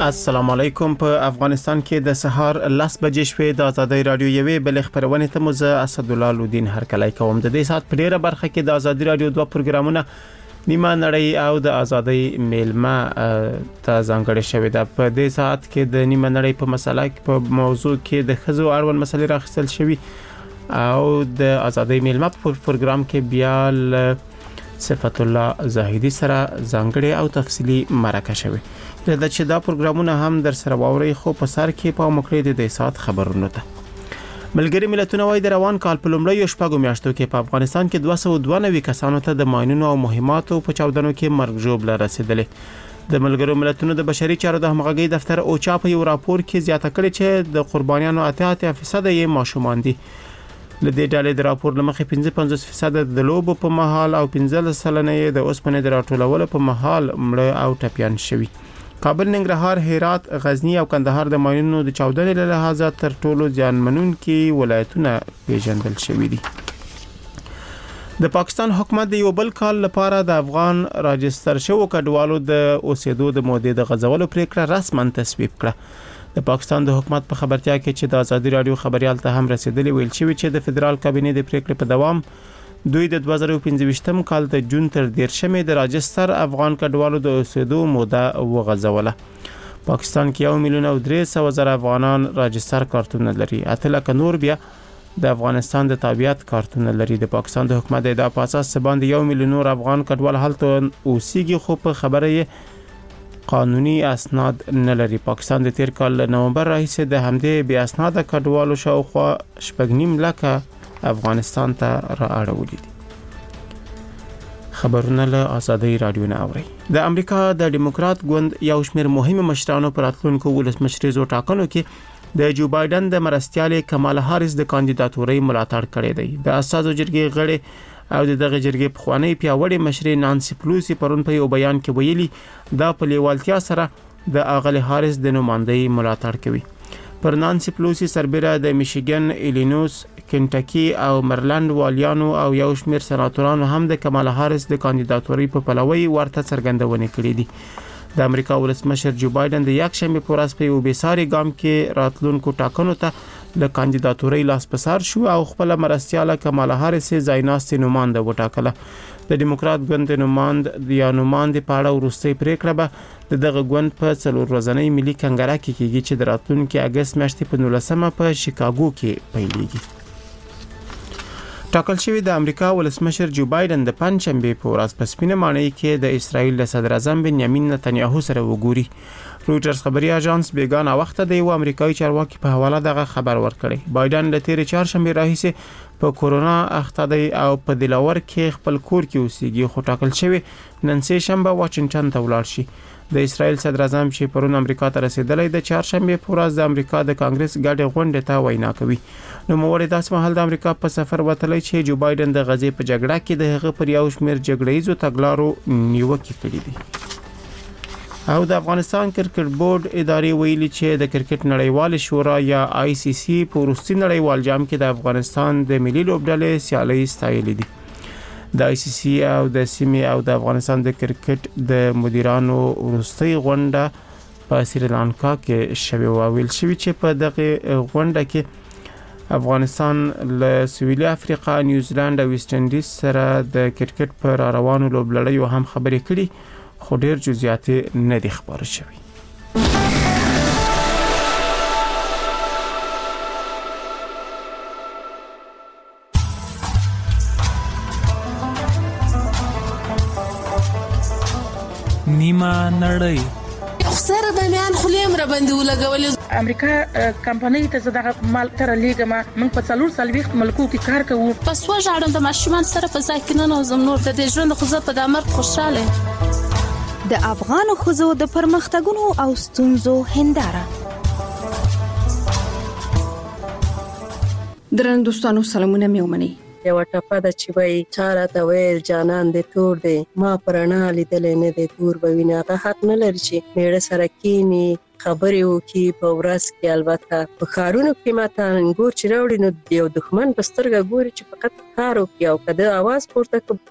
السلام علیکم. په افغانستان کې د سهار 10 بجې شوې د ازادۍ رادیو یوې بل خبرونه ته مزه اسد الله لودین هر کله کوم د دې سات په ډیره برخه کې د ازادۍ رادیو دوه پروګرامونه نیمه نړۍ او د ازادۍ میلمه ته ځانګړي شوې ده. په دې سات کې د نیمه نړۍ په مسله کې په موضوع کې د خزو اړوند مسلې راخصل شوی او د ازادۍ میلمه په پروګرام کې بیا صفت الله زاهدی سره ځانګړي او تفصیلی مرکه شوی. دا چې دا پروګرامونه هم در سره واوري خو په سر کې په مکړې د سات خبرونه ته ملګری ملتونه وایي د روان کال په لومړیو شپږو میاشتو کې په افغانستان کې 292 کسانو ته د ماینونو او مهماتو په چاودنو کې مرګ ژوبله رسیدلې. د ملګرو ملتونو د بشري چارو د همغږي دفتر اوچا په یو راپور کې زیاته کړې چې د قربانیانو 88% یې ماشومان دي. لدې ډلې د راپور لمخې 55% د لوبو په محل او 15% د اوسپنې د راټولولو په محل مړه او ټپيان شوي. کابل، ننګرهار، هرات، غزنی او کندهار د ماینونو د چاودنې له لحاظه تر ټولو ځانمنونکي ولایتونه پیژندل شوي دي. د پاکستان حکومت د یو بل کال لپاره د افغان راجستر شوو کډوالو د اوسېدو د مودې د غځولو پریکړه رسما تصویب کړه. د پاکستان د حکومت په خبرتیا کې چې د ازادي رادیو خبريال ته هم رسیدلی ویل شوی چې د فدرال کابینې د پریکړې په دوام دوی د 2015 کال د جون تر 13 د راجستر افغان کډوالو د اوسېدو موده وغځوله. پاکستان کې 1,300,000 افغانان راجستر کارتونه لري. اته لکه نور بیا د افغانستان د تابعیت کارتونه لري. د پاکستان د حکومت د ادعا په اساس باندې 1 میلیون نور افغان کډوال هلته اوسېږي خو په خبره قانوني اسناد نه لري. پاکستان د تیر کال نومبر راهیسې د همدې بیا اسناد کډوالو شاوخوا 8.5 لکه افغانستان ته را اړولې دي. خبرونه له ازادۍ رادیو نه اوري. د امریکا د دیموکرات ګوند یو شمېر مهمه مشرانو پر راتلونکو ولسمشریزو ټاکنو کې د جو بایدن د مرستیالې کمالا هاریس د کاندیداتورۍ ملاتړ کړی دی. د اساسو جرګې غړي او دغه جرګې په خوانی پیاوړې مشرې نانسي پلوسی پرون په یو بیان کې ویلي دا په لیوالتیا سره د اغلی هاریس د نمائندګۍ ملاتړ کوي. پر نانسي پلوسی سربېره د میشیګن، ایلینوس، کنټکی او مریلند والیانو او یو شمېر سناتورانو هم د کمالا هاریس د کاندیداتورۍ په پلوي ورته څرګندونه کړې دي. د امریکا ولسمشر جو بایدن د یکشنبه په ورځ په یو بیساري ګام کې راتلونکو ټاکنو ته د کاندیداتورۍ لاس پسار شو او خپل مرستیاله کمالا هاریس ځایناستي نمائنده وټاکله. د دیموکرات ګوند نمائند په اړه وروستۍ پریکړه به دغه ګوند په 4 ورځنۍ ملي کنګره کې کیږي چې د راتلونکي اگست میاشتې په 19 په شیکاګو کې پیلېږي. ټاکل شوی د امریکا ولسمشر جو بایدن د پنځشنبه په ورځ په سپینه ماڼۍ کې د اسرایل د صدر اعظم بنیامین نتنیاهو سره وګوري. رویټرز خبري اژانس بیگانه وخت د یو امریکایي چارواکي په حواله دغه خبر ورکړی. بایدن د تیر چهارشنبه راهیسې په کورونا اخته دی او په دلاور کې خپل کور کې اوسېږي خو ټاکل شوی نن سه شنبه واشنگټن ته ولاړ شي. د اسرایل صدر اعظم چې پرون امریکا ته رسیدلی د چهارشنبه په ورځ د امریکا د کانګرس ګډه غونډه ته وینا کوي. نو موږ داسې مهال د امریکا په سفر وتلی چې جو بایدن د غزې په جګړه کې د هغه پر یو شمېر جګړه‌یزو تګلارو نیوکه کړې دي. او د افغانستان کرکټ بورډ ادارې ویلي چې د کرکټ نړیوال شورا یا ICC په وروستي نړیوال جام کې د افغانستان د ملي لوبډلې سیالي ستایلې دي. د ICC او د سیمې او د افغانستان د کرکټ د مدیرانو وروستي غونډه په سریلانکا کې شوی ویل شوی چې په دغه غونډه کې افغانستان له سویلي افریقا، نیوزیلند او ویسټ انډیز سره د کرکټ پر روانو لوبلړیو هم خبرې کړي خو ډیر جزئیات نه دي خبره شوی. نیمه نړۍ سره د میان خلیم را باندې ولګول. امریکا کمپنۍ ته زړه مال تر لیګما موږ په 440 ملکو کې کار کوو. پس وژاړم د ماشومان سره په ځای کې نه نوزم نور د دې ژوند خو زه په دامر خوشاله. د افغان خزو د پرمختګونو او ستونزو هنداره. درنو دوستانو سلامونه میومني. یو ټپه د چې وای چاره ته ویل جانان دې تور دی ما پرانا لیدل نه دې تور بوینه هغه حق نه لري چې میړه سره کینی خبرې وکي په ورځ کې. البته په خارونو کې ماته انګور چې راوړي نو یو دښمن په سترګه ګوري چې فقط کار وکي او کده आवाज پورته کوي.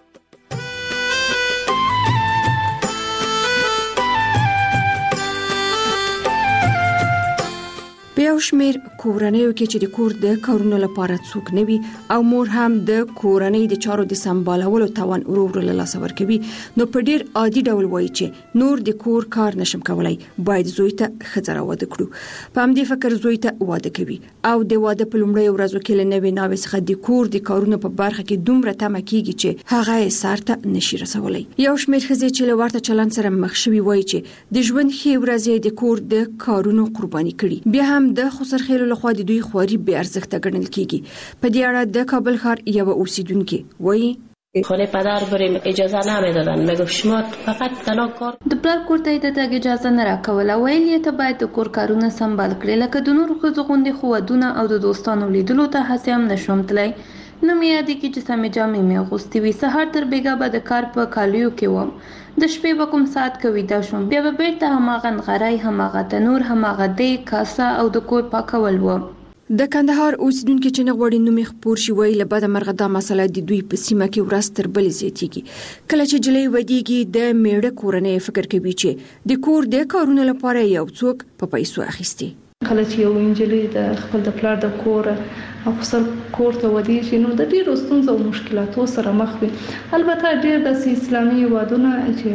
یو شمیر کورنیو کې چې د کور د کارونو لپاره څوک نه وي او مور هم د کورنۍ د چارو د سمبالولو توان ورو له لاسه ورکوي، نو په ډیر عادي ډول وایي چې نور د کور کار نشم کولای، باید زوی ته ښځه راواده کړو. په همدې فکر زوی ته واده کوي او د واده په لومړۍ ورځو کې له نوې ناوې څخه د کور د کارونو په برخه کې دومره تمه کیږي چې هغه یې سر ته نشي رسولی. یو شمیر ښځې چې له ورته چلند سره مخ شوي وایي چې د ژوند ښې ورځې د کور د کارونو قرباني کړي، بیا هم د خسرخېلو لخوا د دوی خواري بې ارزښته ګڼل کیږي. په دې اړه د کابل ښار یو اوسیدونکي وایي خانه پدر بریم اجازه نمیدادن، میگفت شما فقط تنها کار. د پلار کور ته د تګ اجازه نه راکوله، ویل یې ته باید د کور کارونه سمبال کړې، لکه د نورو ښځو غوندې خو ودونه او د دوستانو لیدلو ته هسې هم نشوم تللی. نه مې یادېږي چې سمې جامې مې اغوستې وي. سهار تر بېګا به د کار په کالیو کې وم، د شپې به کوم ساعت کې ویده شوم، بیا به بیرته هماغه نغری، هماغه تنور، هماغه دیګ، کاسه او د کور پاکول و. د کندهار اوسیدونکي چې نه غواړي نوم یې خپور شي وایي له بده مرغه دا مسله د دوی په سیمه کې ورځ تر بلې زیاتېږي. کله چې جلۍ ودیږي د میړه کورنۍ فکر کوي چې د کور د کارونو لپاره یو څوک په پیسو اخیستي. کله چې یو انجلۍ د خپل د پلار د کور او خپل کور ته ودیږي نو د ډیرو ستونزو او مشکلاتو سره مخ وي. البته ډیر د اسلامي هیوادونه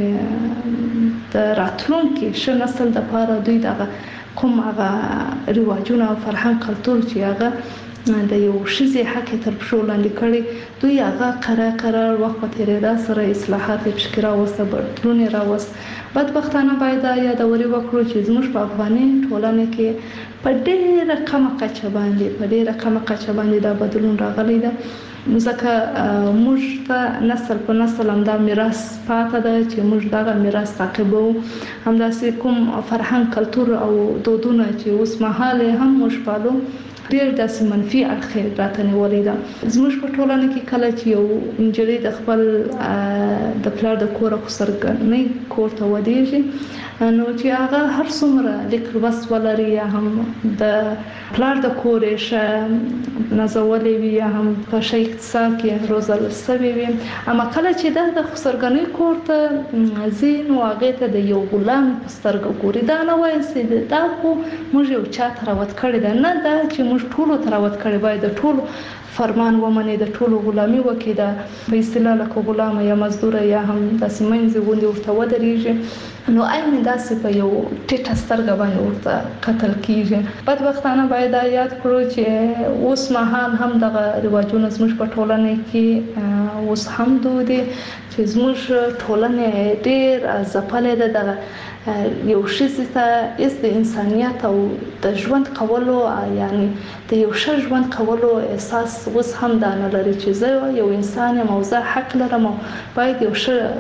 چې د راتلونکي ښه نسل لپاره دوی دغه کوم هغه رواجونه او فرهنګ کلتور چې هغه د یو ښځې حق تر پښو لاندې کړي، دوی هغه قرار وخت په تېرېدا سره اصلاحات یې پکې راوسته، بدلون یې راوست. بدبختانه باید دا یادوري وکړو چې زموږ په افغاني ټولنه کې په ډېره کمه کچه باندې دا بدلون راغلی ده، ځکه موږ ته نسل په نسل همدا میراث پاته ده چې موږ دغه میراث تعقیبو. همداسې کوم فرهنګ کلتور او دودونه چې اوس مهال هم موږ پالو ډېر داسې منفي اړخ راته نیولی ده. زموږ په ټولنه کې کله چې یو نجلۍ د خپل د پلار د کور خسرګنۍ کور ته ودیږي نو چې هغه هر څومره لیک لوست ولري یا هم د پلار د کور یې ښه نازولی وي یا هم په ښه اقتصاد کې روزل شوی وي، اما کله چې دا د خسرګنۍ کور ته ځي نو هغې ته د یو غلام په سترګه ګوري. دا نه وایي چې دا خو موږ یو چا ته راوت کړی ده، نه دا چې موږ ټولو ته راوت کړی، باید د ټولو فرمان ومني، د ټولو غلامي وکړي، د په اصطلاح لکه غلامه یا مزدوره یا هم داسې منځې غوندې ورته ودرېږي، نو عین داسې په یو ټیټه سترګه باندې ورته کتل کېږي. بدبختانه باید دا یاد کړو چې اوس مهال هم دغه رواجونه زموږ په ټولنه کې اوس هم دود دي چې زموږ ټولنه ډېر ځپلې ده. دغه یو ښځې ته هېڅ د انسانیت او د ژوند کولو یعنی د یو ښه ژوند کولو احساس اوس هم دا نه لري چې زه یو انسان یم او زه حق لرم او باید یو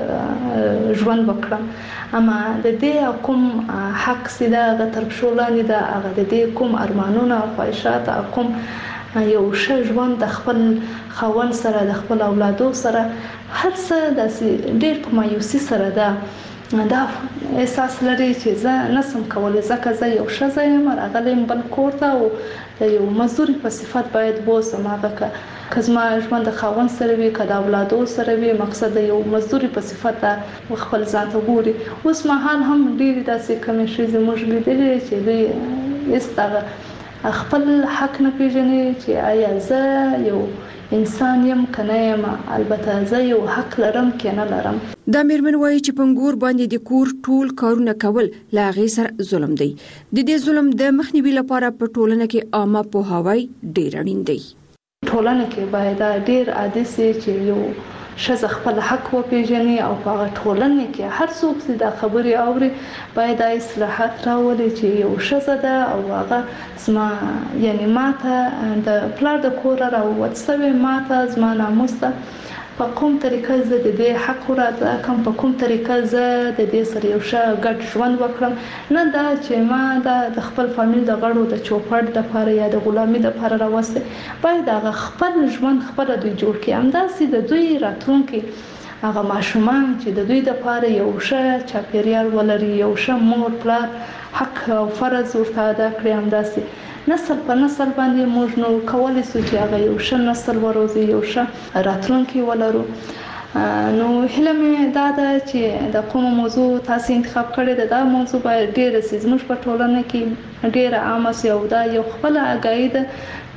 ښه ژوند وکړم. اما د دې کوم حق چې ده هغه تر پښو لاندې ده، هغه د دې کوم ارمانونه او خواهشات او کوم یو ښه ژوند د خپل خاوند سره د خپل اولادو سره هر څه داسې ډېر په مایوسي سره ده. دا احساس لري چې زه نسم کولی ځکه زه یو ښځه یم راغلی یم بل کور ته او د یو مزدوري په صفت باید بوسم. هغه که زما ژوند د خاوند سره وي که د اولادو سره وي، مقصد د یو مزدوري په صفت خپل ځان ته ګوري. اوس مهال هم ډېرې داسې کمې ښځې موږ لیدلې چې دوی هېڅ دغه خپل حق نه پېژني چې آیا زه یو انسان یم که نه یم، البته زه یو حق لرم که نه لرم. دا میرمن وایي چې پنګور باندې د کور ټول کارونه کول له هغې سره ظلم دی. د دې ظلم د مخنیوي لپاره په ټولنه کې عامه پوهاوی ډېر اړین دی. ټولنه کې باید ډېر عادي سي چې یو ښځه خپل حق وپېژني او په هغه ټولنه کې هر څوک چې دا خبرې اوري باید دا اصلاحات راولي چې یو ښځه ده او هغه زما یعنی ماته د پلار د کوره راووت شوې، ماته زما ناموس ده، په کوم طریقه زه د دې حق وراده کوم، په کوم طریقه زه د دې سره یو ښه ګډ ژوند وکړم، نه دا چې ما د خپل فامیل د غړو د چوپړ دپاره یا د غلامي دپاره راوستی. باید هغه خپل ژوند خپله دوی جوړ کړي، همداسې د دوی راتلونکي هغه ماشومان چې د دوی دپاره یو ښه چاپېریال ولري، یو ښه مور پلار حق او فرض ورته ادا کړي، همداسې نسل په نسل باندې موږ نو کولی شو چې هغه یو ښه نسل وروزي، یو ښه راتلونکی ولرو. نو هله مې دا ده چې د کوم موضوع تاسو انتخاب کړی ده دا موضوع باید ډېر زموږ په ټولنه کې ډېر عام شي او دا یو خپل اگاهي ده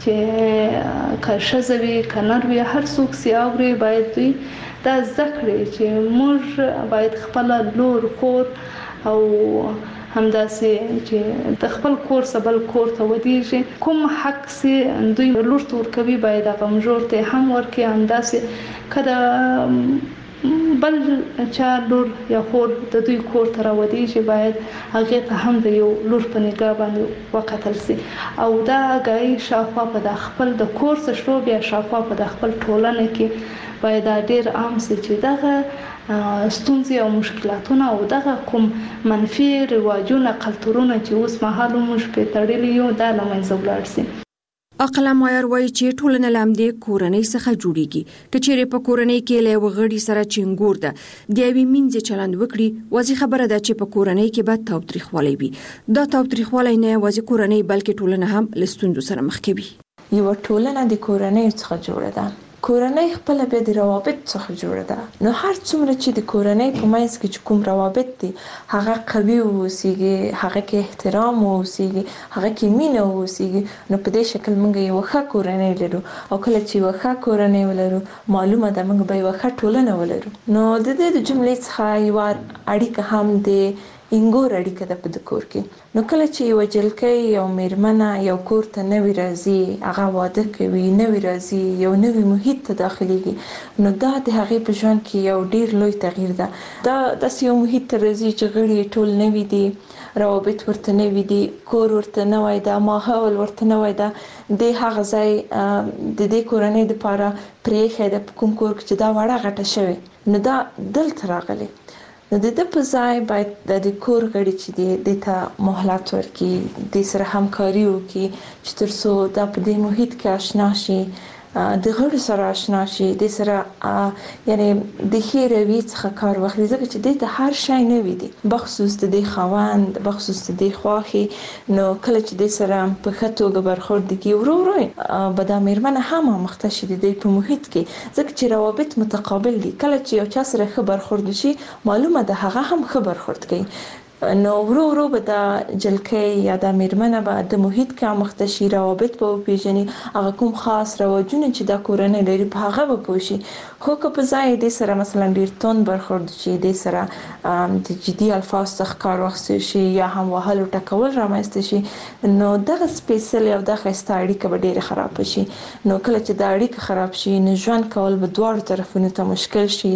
چې که ښځه وي که نر وي هر څوک سي اوري باید دوی دا زده کړي چې موږ باید خپل لور خور او همداسې چې د خپل کور سبل کور ته ودیږي کوم حق سي دوی لور تور کوي باید هغه مجور ته هم ورکړي همداسې کله بل چا لور یا خور د دوی کور ته راودیږي باید هغه ته هم د یو لور په نگاه باندې وکتل سي او دا غي شافا په د خپل د کور څخه شروع بیا شافا په د خپل ټولنه کې باید ډیر عام سي چې دغه ستونزې او مشکلاتونه او دغه کوم منفي رواجونه کلتورونه چې اوس مهال موږ په تړلي یو د لمنځه ولاړ سي. اقلا مایر وایي چې ټولنه لامدې کورنۍ څخه جوړیږي که چیرې په کورنۍ کې له وغړي سره چنګور ده د یوې مینځ چلند وکړي وځي خبره ده چې په کورنۍ کې به تاوتریخوالی وي دا تاوتریخوالی نه وځي کورنۍ بلکې ټولنه هم له ستونزو سره مخ کوي. یو ټولنه د کورنۍ څخه جوړه ده کورنۍ خپل بیا د روابط څخه جوړه ده نو هر څومره چې د کورنۍ په منځ کې کوم روابط دي هغه قوي اوسېږي هغه کې احترام اوسېږي هغه کې مینه اوسېږي نو په دې شکل موږ یو ښه کورنۍ لرو او کله چې یو ښه کورنۍ ولرو معلومه ده موږ به یو ښه ټولنه ولرو. نو د دې جملې څخه یو اړیکه هم د انګور اړیکه ده په کور کې نو کله چې یو جلکې یو میرمنه یو کور ته نوی راځي هغه واده کوي نوی راځي یو نوی محیط ته داخليږي نو دا د هغې په ژوند کې یو ډیر لوی تغییر ده دا د یو محیط ته راځي چې غړي ټول نوی دي روابط ورته نوی دي کور ورته نوی ده ماحول ورته نوی ده د هغه ځای د دې کورنۍ لپاره پرېښی ده کوم کور چې دا وړه غټه شوی نو دا دلته راغلی نو د دې په ځای باید د کور غړي چې د ته مهلت ورکړي د سره همکاري وکړي چې ترڅو دا په دې محیط کې آشنا شي د غړو سره آشنا شي د سره یعنی د خیروي څخه کار واخلي ځکه چې د هر شی نه وي دي بخصوص د خوند بخصوص د خواخي نو کله چې د سره په خطوګه برخورد کی ورو بدا میرمنه هم مختص دي په محیط کې ځکه چې روابط متقابل دي کله چې یو چا سره خبر خورد شي معلومه ده هغه هم خبر خورد کوي نو ورو به د جلکې یا د میرمنه به د محیط کې مختشي روابط په پیژني هغه کوم خاص رواجونه چې د کورنۍ لري په هغه به پوښي خو که په ځای د سره مثلا ډیر تون برخورد شي د سره د جدي الفاظ څخه کار واخیستل شي یا هم وهلو ټکول رامنځته شي نو دغه سپیشل او د خسته اړیکه به ډیره خراب شي نو کله چې د اړیکه خراب شي نو ژوند کول به دواړو طرفونو ته مشکل شي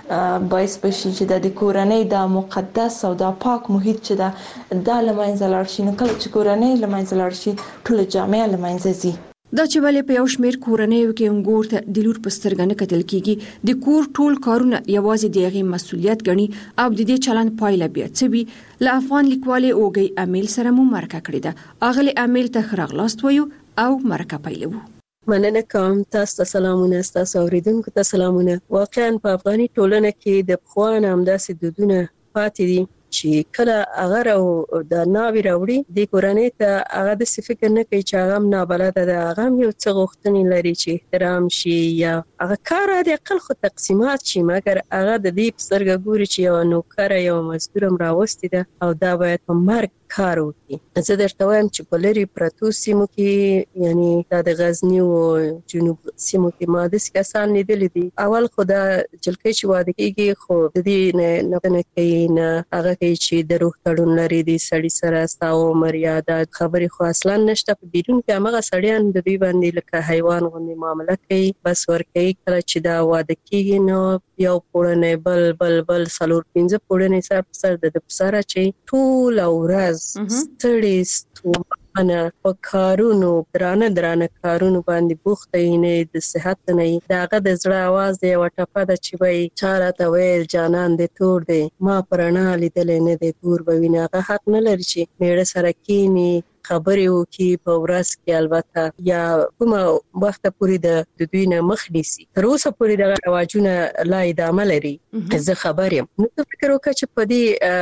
باعث بشي چې د کورنۍ د مقدس او د پاک محیط چې دا لمنځه لاړ شي نو کله چې کورنۍ لمنځه لاړ شي ټول جامعه لمنځه ځي. دا چې ولې په یو شمېر کورنیو کې انګور ته د لور په سترګه نه کتل کیږي د کور ټول کارونه یوازې د هغې مسؤلیت ګڼي او د دې چلند پایله بیا څه وي له افغان لیکوالې اوږۍ امیل سره مو مرکه کړې ده اغلې امیل ته ښه راغلاست وایو او مرکه پیلوو. مننه کوم تاسو ته سلامونه تاسو اوریدونکو ته سلامونه. واقعا په افغاني ټولنه کې د پخوان همداسې دودونه پاتې دي چې کله هغه او د ناوی راوړي د کورنۍ ته هغه د فکر نه کوي چې هغه نابلده ده هغه یو څه غوښتنې لري چې احترام شي یا هغه کار د اقل خو تقسیمات شي مګر هغه د دې په سترګه ګوري چې یو نوکر یو مزدور هم راوستي ده او دا باید په مرګ کار وکړي. زه درته وایم چې په لري پرتو سیمو کې یعنی دا د غزنی او جنوب سیمو کې ما داسې کسان لیدلي دي اول خو دا جلکې چې واده کېږي خو د دې نه کوي نه هغه کوي چې د روح تړون لري د سړي سره ستا عمر یا دا خبرې خو اصلا نشته په بیرون کې هماغه سړیان د دوی باندې لکه حیوان غوندې معامله کوي بس ورکوي کله چې دا واده کېږي نو یو پوړنې بل 4-5 پوړنې سر په سر د پسره چې ټول ورځ ستړي ستومانه په کارونو درانه کارونو باندې بوخته نه د صحت نه داغه د زړه आवाज دی وټپه د چې وای چاره ته ویل جانان دې تور دی ما پرانا لیدل نه دی تور به ویناغه حق نه لري چې میړه سره کینی خبرې وکي په ورځ کې البته یا کومه وخت پورې د دوی نه مخ نیسي تر اوسه پورې د رواجونه لا ادامه لري. زه خبر یم نو فکر وکړه چې په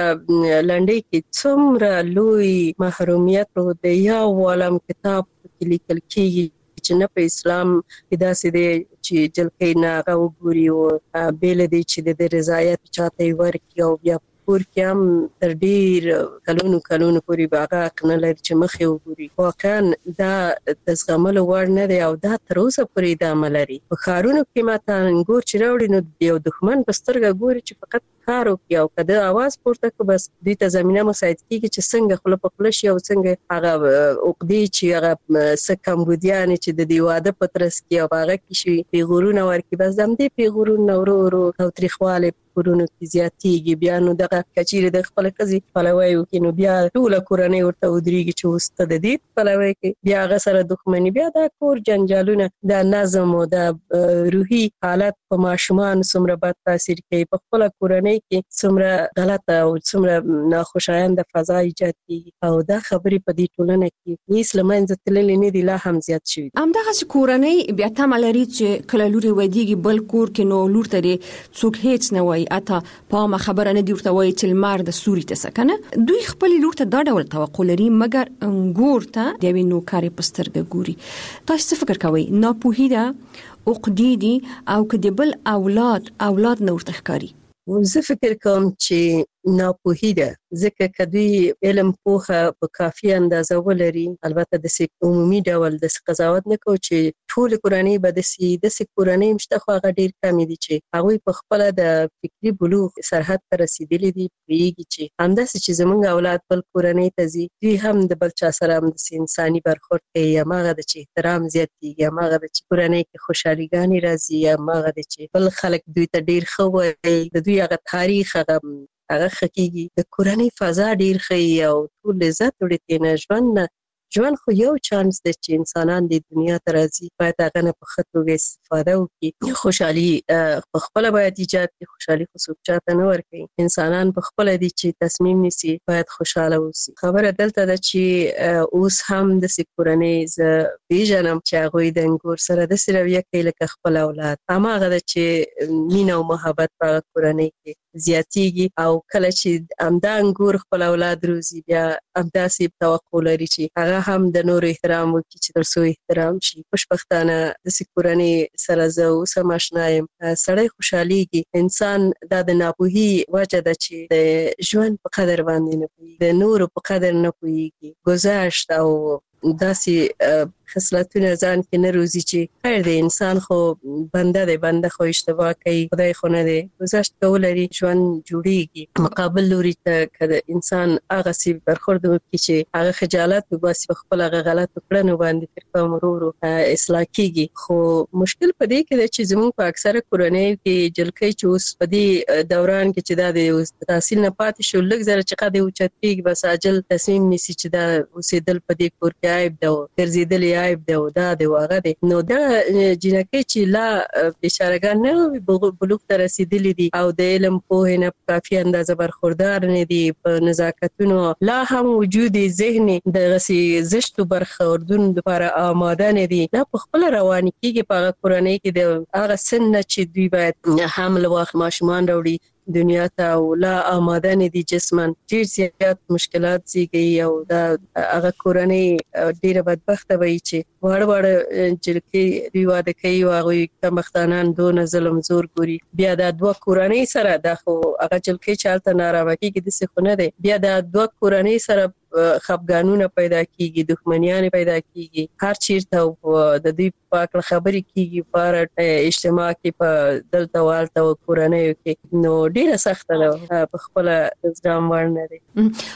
دې لنډۍ کې څومره لوی محرومیت د یو عالم کتاب کې لیکل کېږي چې نه په اسلام کې داسې دی چې جلکې نه هغه وګوري او بیل دی چې د رضایت چاته ورکړي او بیا کور کې هم تر ډیر کلونو پورې باغه کنه لري چې مخې وګوري. واقعا دا د زغملو وړ نه دی او دا تر اوسه پورې ادامه لري. په ښارونو کې ماته انګور چې راوړي نو یو دښمن په سترګه ګوري چې فقط کار وکړي او کده आवाज پورته کو بس دوی ته زمينه مساعد کیږي چې څنګه خپل په خپل شي او څنګه هغه عقدې چې هغه سکمبودیان چې د دیواده پترس کې او هغه کې شي پیغورونه ورکی بس دم دې پیغورونه ورو او تاریخواله کورونو کې زیاتېږي. بیا نو دغه کچېره د خپل قضې پلوي وکړي نو بیا ټول کورنۍ ورته ودرېږي چې وسته د دې پلوي کې بیا هغه سره دښمنی بیا د کور جنجالونه د نظم او د روحي حالت په ماشومان څومره بد تاثیر کوي. په خپل کورنۍ کې څومره غلطه او څومره ناخوشایند فضا ایجاد کیږي او دا خبرې په دې ټولنه کې هیڅ لمنځه تللې نه دي لا هم زیات شوي. همدغه کورنۍ بیا تمه لري چې کله لوري ودیږي بل کور کې نو لور ته څوک هیڅ نه وایي اته په خبره نه دی ورته وایي چې المار د سوري ته سکنه دوی خپل لور ته دا ډول توقع لري مګر انګور ته د وینو کاری پسترګه ګوري. تاسو څه فکر کوئ؟ ناپوهی ده عقدې دي او کدی بل اولاد نور تخکاری؟ زه فکر کوم چې ناپوهی ده ځکه کدی علم پوهه په کافي اندازه ولري. البته د عمومي ډول د قضاوت نه کو چې ټول کورنۍ به د کورنۍ مشته خو هغه ډیر کم دي چې هغه په خپل د فکری بلوغ سرحد ته رسیدلي دي پیږي چې همداسې چې زمونږ اولاد بل کورنۍ ته ځي دوی هم د بل چا سره هم د انساني برخورد کوي هغه د چې احترام زیاتېږي هغه د چې کورنۍ کې خوشحاليګانی راځي هغه د چې بل خلک دوی ته ډیر خو وي د دوی هغه تاریخ هغه خکېږي د کورنۍ فضا ډیر ښه او ټول عزت وړي نه ژوند خو یو چانس دی چې انسانان د دنیا ته راځي باید هغه نه په ښه توګه استفاده وکړي. خوشحالي په خپله باید ایجاد کړي. خوشحالي خو څوک چاته نه ورکوي. انسانان په خپله دي چې تصمیم نیسي باید خوشحاله اوسي. خبره دلته ده چې اوس هم داسې کورنۍ زه پیژنم چې هغوی د انګور سره داسې رویه کوي لکه خپل اولاد. هماغه ده چې مینه او محبت په هغه کورنۍ کې زیاتېږي او کله چې همدا انګور خپل اولاد روزي بیا همداسې توقع لري چې هغه هم د نور احترام وکړي چې تر څو احترام شي. خوشبختانه داسې کورنۍ سره زه اوس هم اشنا یم. سړی خوشحالېږي. انسان دا د ناپوهي وجه ده چې د ژوند په قدر باندې نه پوهېږي د نورو په قدر نه پوهېږي. گذشت او داسې خصلتونه ځان کې نه روزي چې خیر دی انسان خو بنده خو اشتباه کوي خدای خو نه دی گذشت کول لري ژوند جوړیږي. مقابل لوري ته کله انسان هغه سی برخورد وکړي چې هغه خجالت وباسي په خپل هغه غلط کړنو باندې فکر کوم ورو اصلاح کیږي. خو مشکل په دې کې دی چې زموږ په اکثره کورنۍ کې جلکې چې اوس په دې دوران کې چې دا د تحصیل نه پاتې شو لږ زره چې قد اوچت کیږي بس عاجل تصمیم نیسي چې دا اوسېدل په دې کور کې عیب ده ګرځېدل عیب ده او دا دی واغه دی. نو دا جنکې چې لا بیچارهګان نه بلوغ ته رسیدلي دي او د علم پوهې نه کافي اندازه برخوردار نه دي په نزاکتونو لا هم وجود ذهني د غسي زشتو برخوردون لپاره آماده نه دي. دا په خپل روان کېږي په کورنۍ کې د هغه سن چې دوی باید حمل واخ ماشومان راوړي دنیا ته او لا آماده نه دي جسمن ډیر زیات مشکلات زیږي او دا هغه کورنۍ ډیره بدبخته وي چې وړ جلکې دوی واده کوي او هغوی کمبختانان دونه ظلم زور ګوري. بیا دا دوه کورنۍ سره دا خو هغه جلکې چې هلته ناروا کېږي داسې خو نه دی. بیا دا دوه کورنۍ سره خفګانونه پیدا کیږي دښمنیان پیدا کیږي هر چیرته د دوی په اړه خبرې کیږي په اجتماع کې په دلته والته کورنۍ کې نو ډیره سخته ده په خپل ځام ورنه دي.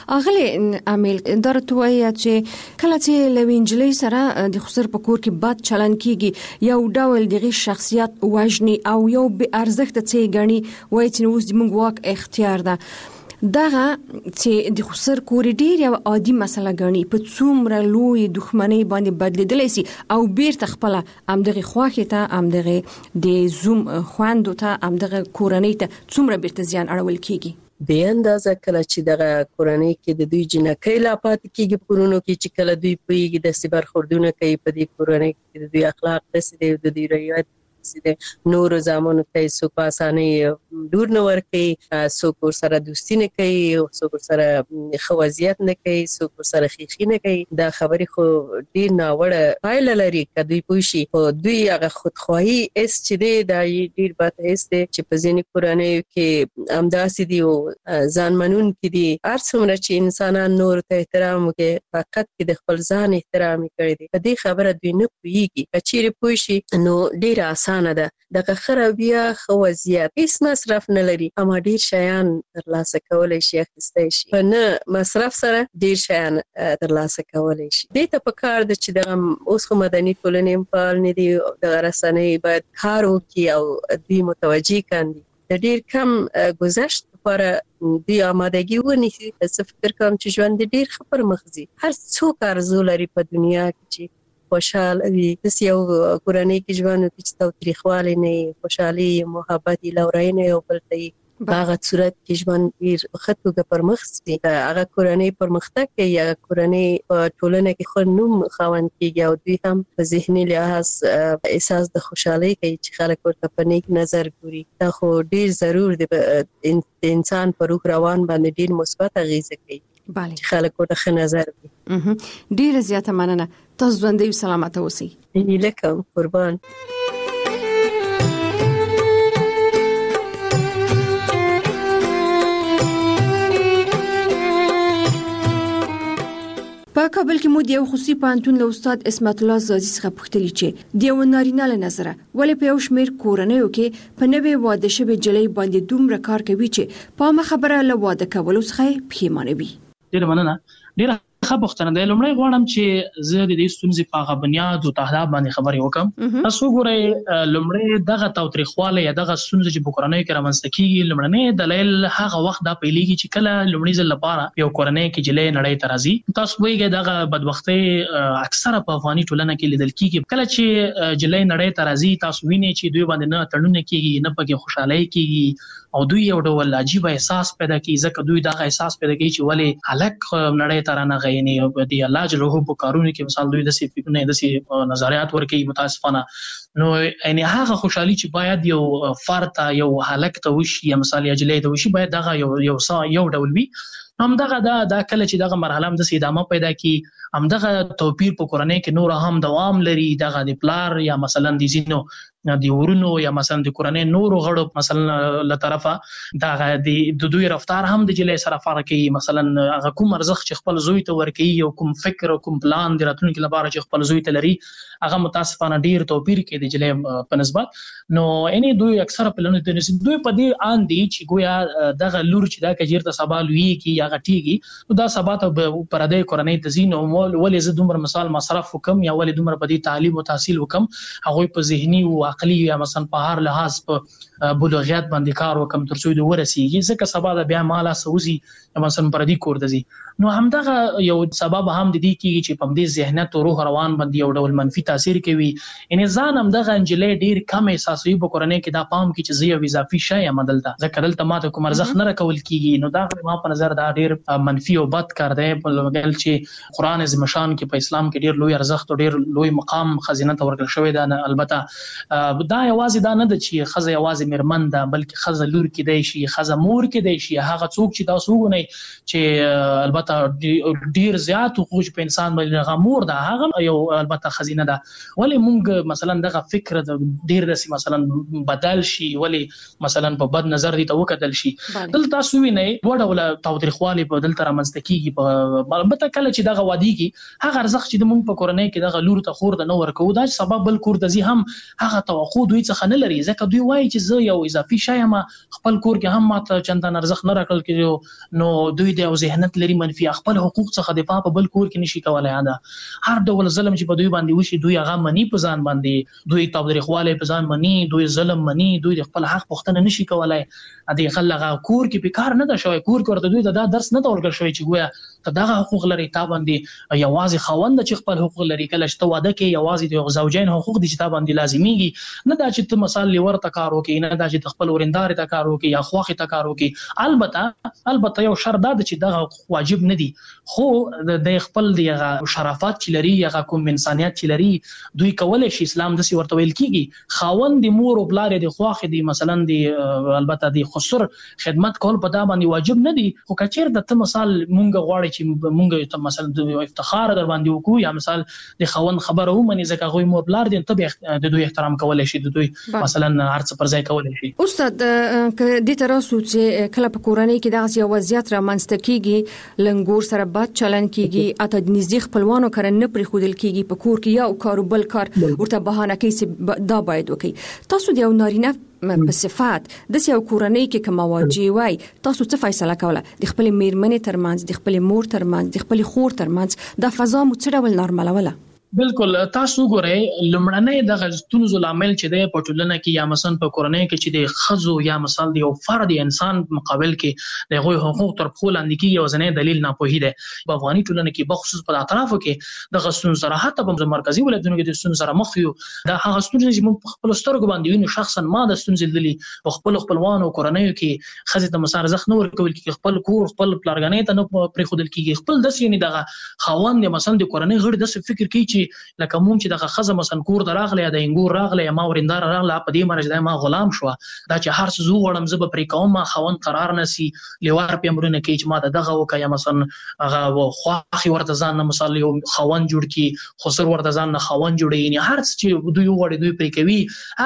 اغلی عامل درته وایي چې کله چې لوینجلی سره د خسر په کور کې بد چلن کیږي یو ډول دغه شخصیت وژني او یو به ارزښت څه غني وایي چې اوس د موږ واک اختیار ده دغه چې د خسر کور ډیر یو عادي مسله غني په څومره لوی دښمنۍ باندې بدلیدلی سي او بیرته خپل امدغه خواخه ته امدغه د زوم خواندو ته امدغه کورنۍ ته څومره بیرته زیان اړول کیږي. به اندازه کله چې دغه کورنۍ کې د دوی جنکې لا پات کیږي پرونو کې چې کله دوی پیږي د سبر خوردونه کوي په دې کورنۍ کې د دوی اخلاق دسي د دوی رویت سي د نور زامنو ته څوک په اسانۍ لور نه ورکوي، څوک ورسره دوستي نه کوي، څوک ورسره ښه وضعیت نه کوي، څوک ورسره خیخي نه کوي. دا خبرې خو ډېر ناوړه پایله لري که دوی پوه شي. خو دوی هغه خودخواهي اس چې دی دا ډېر بد حس دی چې په ځینې کورنیو کې همداسې دي او ځان منونکي دي. هر څومره چې انسانان نورو ته احترام وکړي، فقط کې د خپل ځان احترام یې کړی دی. په دې خبره دوی نه پوهېږي. که چیرې پوه شي نو ډېره اسانه ده. دغه ښه رویه، ښه وضعیت، هېڅ مصرف نه لري، اما ډېر شیان ترلاسه کولی شي، اخیستی شي. په نه مصرف سره ډېر شیان ترلاسه کولی شي. دې ته په کار ده چې دغه اوس خو مدني ټولنې هم فعال نه دي، دغه رسنۍ باید کار وکړي او دوی متوجه کاندي. د ډېر کم گذشت لپاره دوی آمادګي ونیسي. زه فکر کوم چې ژوند ډېر ښه پر مخ ځي. هر څوک آرزو لري په دنیا کې چې خوشحاله وي. داسې یو کورنۍ کې ژوند وکړي چې تاوتریخوالی نه وي، خوشحالي، محبت، لورینه یو بل ته وي. په هغه صورت کې ژوند ډېر ښه توګه پر مخ ځي. هغه کورنۍ پرمختګ کوي، هغه کورنۍ په ټولنه کې ښه نوم خاوند کېږي او دوی هم په ذهني لحاظ احساس د خوشحالۍ کوي چې خلک ورته په نیک نظر ګوري. دا خو ډېر ضرور دی، د انسان په روح روان باندې ډېر مثبت اغېزه کوي چې خلک ورته ښه نظر کوي. ډېره زیاته مننه. تاسو ژوندۍ او سلامته اوسئ. هیله کوم. قربان. په کابل کې مو د یو خصوصي پوهنتون له استاد اسمت الله زازي څخه پوښتنه چې د یو نارینه له نظره ولې په یو شمېر کورنیو کې په نوې واده شوې جلۍ باندې دومره کار کوي چې په عامه خبره له واده کولو څخه پښیمانه وي. ډېره مننه. ډېره ښه پوښتنه ده. لومړی غواړم چې زه د دې ستونزې په هغه بنیاد او تهداب باندې خبرې وکړم. تاسو ګورئ، لومړی دغه تاوتریخوالی یا دغه ستونزې چې په کورنیو کې رامنځته کېږي، لومړنی دلیل هغه وخت دا پیلېږي چې کله لومړي ځل لپاره یو کورنۍ کې جلۍ نړۍ ته راځي. تاسو پوهېږئ دغه بدبختۍ اکثره په افغاني ټولنه کې لیدل کېږي. کله چې جلۍ نړۍ ته راځي، تاسو وینئ چې دوی باندې نه تړونه کېږي، نه پکې خوشحالۍ کېږي او دوی یو ډول عجیب احساس پیدا کوي. ځکه دوی دغه احساس پیدا کوي چې ولې هلک نړۍ ته رانغی، یعنې د الله جل جلاله په کارونو کې مثال دوی داسې فکرونه، داسې نظریات ورکوي متاسفانه. نو یعنې هغه خوشحالي چې باید یو فرد ته، یو هلک ته وشي یا مثال یا جلۍ ته وشي، باید دغه یو ډول وي. همدغه دا کله چې دغه مرحله هم داسې ادامه پیدا کړي، همدغه توپیر په کورنۍ کې نور هم دوام لري. دغه د پلار یا مثلا د ځینو د ورونو یا مثلا د کورنۍ نورو غړو مثلا له طرفه دغه د دوی رفتار هم د جلۍ سره فرق کوي. مثلا هغه کوم ارزښت چې خپل زوی ته ورکوي او کوم فکر او کوم پلان د راتلونکي لپاره چې خپل زوی ته لري، هغه متاسفانه ډیر توپیر کوي د جلۍ په نسبت. نو یعنې دوی اکثره پلانونه دوی په دې آن دي چې ګویا دغه لور چې دا کجیرته سبا لویږي یا غټیږي، نو دا سبا ته پردې کورنۍ ته ځي. نو ولې زه دومره مثال مصرف وکم یا ولې دومره په دې تعلیم او تحصیل وکم، هغوی په ذهني او عقلي یا مثلا په هر لحاظ په بلوغیت باندې کار وکم تر څو دوی ورسیږي، ځکه سبا د بیا مالا سوزي مثلا پردې کور ته ځي. نو همدغه یو سبب هم د دې کېږي چې په دې ذهنیت او روح روان باندې یو ډول منفي تاثیر کوي. یعنې ځان همدغه نجلۍ ډېر کم احساسوي په کورنۍ کې، دا پام کوي چې زه یو اضافي شی یم دلته، ځکه دلته ماته کوم ارزښت نه راکول کېږي. نو دا ما په نظر دا ډېر منفي او بد کار دی، بلکې چې قرآن عظیم شان کې په اسلام کې ډېر لوی ارزښت او ډېر لوی مقام خزینه ته ورکړل شوی ده. البته دا یوازې دا نه ده چې ښځه یوازې مېرمن ده، بلکې ښځه لور کېدی شي، ښځه مور کېدی شي. هغه څوک چې تاسو وګورئ چې البته ډیر زیات حقوق په انسان باندې هغه مور ده، هغه یو البته خزینه ده. ولې مونږ مثلا دغه فکر ډیر داسې مثلا بدل شي، ولې مثلا په بد نظر دي ته وکتل شي. دلته تاسو وینئ دوه ډوله تاوتریخوالی په دلته رامنځته کېږي. البته کله چې دغه وادېږي، هغه ارزښت چې موږ په کورنۍ کې دغه لور ته خور ته نه ورکوو، دا سبب بل کور ته ځي هم هغه توقع دوی څخه نه لري، ځکه دوی وایي چې زه یو اضافي شی یم، خپل کور کې هم ماته چندان ارزښت نه راکړل کېږي. نو دوی د یو ذهنیت لري منفي، خپل حقوق څخه دفاع په بل کور کې نشي کولای. هر ډول ظلم چې په دوی باندې وشي، دوی هغه مني په ځان باندې، دوی تاوتریخوالی په ځان مني، دوی ظلم مني، دوی د خپل حق پوښتنه نشي کولای. د خلک کور کې په کار نه ده شوی، کور کې ورته دوی ته دا درس نه ده ورکړل شوی چې ګویا ته دغه حقوق لري، تا باندې یوازې خاوند چې خپل حقوق لري. کله چې ته واده کې یوازې د زوجین حقوق دي چې تا باندې لازميږي، نه دا چې ته مثال لور ته کار وکې، نه دا چې خپل ورندار ته کار وکې یا خواخې ته کار وکې. البته یو شرط دا چې دغه حقوق واجب نه دي، خو د خپل دغه شرافت چې لري یا کوم انسانيت چې لري دوی کولای شي. اسلام د سی ورته ویل کیږي خاوند د مور او بلار د خواخې دي مثلا د البته د خسر خدمت کول په دا باندې واجب نه دي. خو کچیر د ته مثال مونږ غواړي چې مونږ ته مثلا د افتخار در باندې وکړو یا مثال د خاوند خبره ومني ځکه غوي مور بلار دي ته د دوی احترام کولای شي، د دوی مثلا هرڅ پر ځای کولای شي. استاد د تراسو چې کله په کورنۍ کې دغه یو وضعیت را منځته کیږي، لنګور سره بد چلن کیږي، اته د نږدې خپلوانو کړه نه پرې خودل کیږي، په کور کې یا کاروبل کار ورته بهانه کوي چې دا باید وکړي. تاسو د یو نارینه په صفات د یو کورنۍ کې کوم واجب وای تاسو څه فیصله کوله د خپل میرمنې ترمنځ، د خپل مور ترمنځ، د خپل خور ترمنځ د فضا مو څه ډول نارملوله؟ بالکل تاسو ګورئ لمړنۍ د غزتونو لامل چې د پټولنه کې یا مثلا په کورنۍ کې چې د خزو یا مثال د یو فرد انسان مقابل کې د غوي حقوق تر خپل اندکی یو ځنې دلیل نه پوهیده. په افغاني ټولنه کې بخصوص په اطرافو کې د غزتون سره حتی په مرکزی ولایتونو کې د غزتون سره مخ یو د هغه ستونزې چې موږ خپل سترګو باندې وینو. شخصا ما د ستونزې دلی په خپل خپلوانو کورنۍ کې خزه ته مسار زخ نه ورکول کې خپل کور خپل پلارګنې ته نه پرې خودل کېږي. خپل د سینې دغه خاوند مثلا د کورنۍ غړي د فکر کوي چې لکه مونږ چې دغه خزه مثلا کور دراغله یا د انګور راغله یا ما ورندار راغله په دې مرز د ما غلام شو دا چې هر څه زو وړم زب پرې کوم ما خوند قرار نسی لوار په امرونه کې چې ما دغه وکا یا مثلا هغه خواخي ورته ځان نه مثلا یو خوند جوړ کی خسر ورته ځان نه خوند جوړي یعنی هر څه چې دوی وړي دوی پرې کوي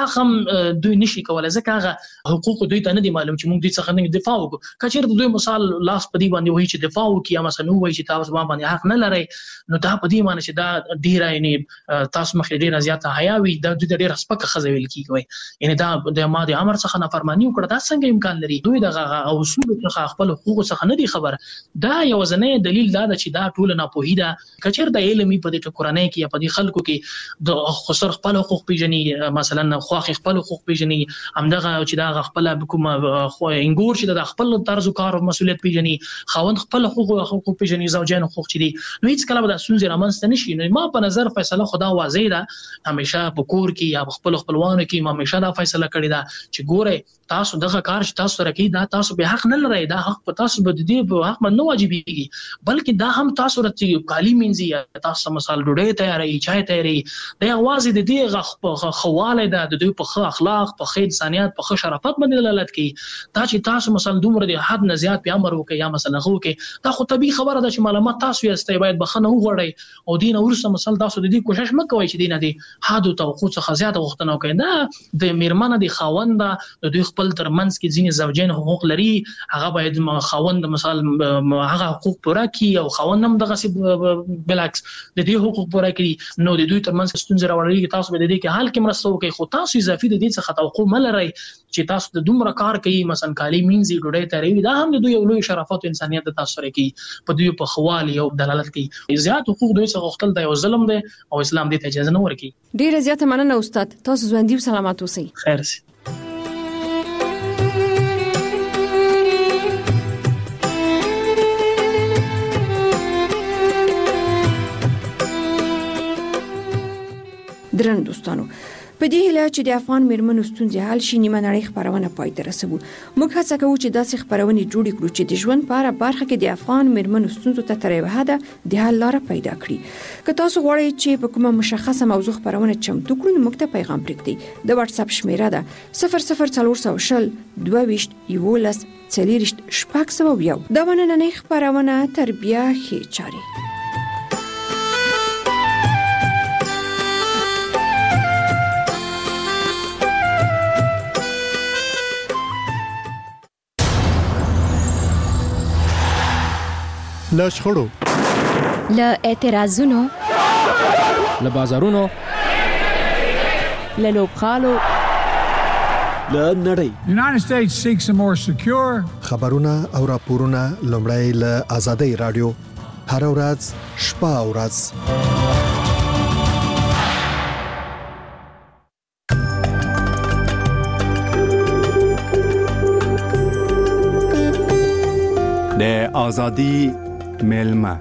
هغه دوی نشي کولای ځکه هغه حقوق دوی ته نه دي معلوم چې مونږ دوی څخه نه دفاع وکړو. کچیر دوی مثال لاس په دې باندې وایي چې دفاع وکړي یا مثلا وایي چې تاسو باندې حق نه لري، نو دا په دې معنی چې دا ډیره یعنی تاسو مخې ډیره زیاته حیا وي دا د ډیره سپکه خزویل کیږي یعنی دا د ماده امر څخه نافرمانی وکړه. دا څنګه امکان لري؟ دوی دغه اصول څخه خپل حقوق څخه نه دي خبر. دا یو ځنې دلیل دا چې دا ټول نه پوهی دا کچیر د علمي په دې کورنۍ کې یا په دې خلکو کې د خسر خپل حقوق پیژني مثلا خواخ خپل حقوق پیژني همدغه چې دا خپل کوم خو انګور چې د خپل طرز کار او مسولیت پیژني خاوند خپل حقوق پیژني زوجین حقوق چې دي نو هیڅ کله به د سونځ رامنځته نشي. نو ما په نظر فیصله خدا واضح ده همیشه په کور کې یا خپل خپلوانو کې ما همیشه دا فیصله کړی ده چې ګوره تاسو دغه کار چې تاسو راکې دا تاسو به حق نه لرئ، دا حق په تاسو به دې په حق نه واجبېږي بلکې دا هم تاسو راته کالی منځي یا تاسو مثال ډوډۍ تیاری چای تیاری د اواز د دې خواله ده د دوی په ښه اخلاق په ښه انسانيت په ښه شرافت باندې دلالت کوي. دا چې تاسو مثلا دومره د حد نه زیات په امر وکي یا مثلا هو کې دا خو طبيعي خبره ده چې معلومات تاسو یې استای باید بخنه وغوړی او دین ورسره مثلا تاسو د دې کوشش مکوئ چې دینه دي حد توقع څخه زیاته وختونه کوي. دا د میرمنه د خاوند د دوی خپل ترمنځ کې ځینې زوجین حقوق لري هغه باید خاوند مثال هغه حقوق پوره کړي او خاوند هم دغه بلعکس د دې حقوق پوره کړي. نو د دوی ترمنځ ستونزې راوړي تاسو به د دې کې حل کې مرسته وکړي خو تاسو اضافي د دې څخه توقع ملري چې تاسو د دومره کار کوي مثلا کالی مینځي ډوډۍ تیاری دا هم د دوی یو لوی شرافت او انسانيت د تاسو سره کوي په دوی په خوالي او دلالت کوي. زیات حقوق دوی څخه غوښتل د یو ظلم دی او اسلام دې ته اجازه نه ورکوي. ډیره زیاته مننه استاد، تاسو ژوندۍ او سلامات اوسئ. خیر سي. درنو دوستانو په دې هیله چې د افغان میرمنو ستونزې حل شي نیمه نړۍ خبرونه پای ته رسوو. موږ هڅه کوو چې داسې خبرونه جوړ کړو چې د ژوند په اړه برخه کې د افغان میرمنو ستونزو ته تر یوه حده د حل لاره پیدا کړي. که تاسو غواړئ چې په کومه مشخصه موضوع خبرونه چمتو کړو نو موږ ته پیغام پرېږدئ. د واتس اپ شمیره ده 00400 22 11 40 601. دا نننۍ خبرونه تربیه ښې چاري. له شخړو له اعتراضونو له بازارونو له لوبغالو له نړۍ United States seeks a more secure خبرونه او راپورونه لومړی له آزادۍ رادیو هر ورځ شپه او ورځ د آزادۍ میلمه.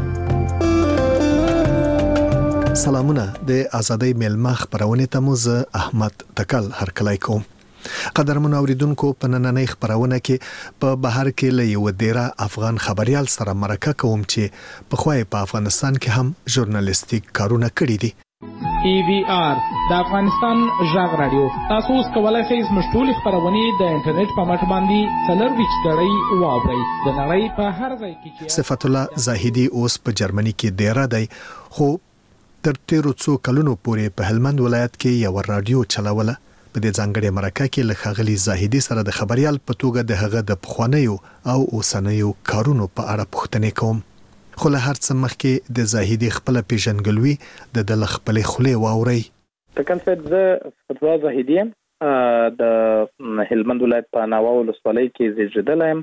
سلامونه د ازادۍ میلمه خبرونه ته مو زه احمد تکل هرکلای کوم. قدرمن اوریدونکو په نننۍ خبرونه کې په بهر کې له یو ډیره افغان خبريال سره مرکه کوم چې په خوای په افغانستان کې هم ژورنالیستیک کارونه کړی دي. ای وی آر د افغانستان ژغ رادیو تاسو اوس کولای شئ زموږ ټولې خبرونه د انټرنیټ په مټ باندې څلورویشت ډړۍ واورئ. د نړۍ په هر ځای کې چې صفت الله زاهدی اوس په جرمني کې ډیره دی، خو تر تیرو څو کلونو پورې په هلمند ولایت کې یو رادیو چلاوله. په دې ځانګړي مرکه کې له خغلی زاهدی سره د خبريال په توګه د هغه د پخوانیو او اوسنیو کارونو په اړه پوښتنې کوم. خو له هر څه مخکې د زاهدی خپل پیژنګلوي د خپل خولې واوري. تکل څه د فتوا زاهدی د هلمند ولایت په ناوه ولسوالۍ کې زیږیدلم.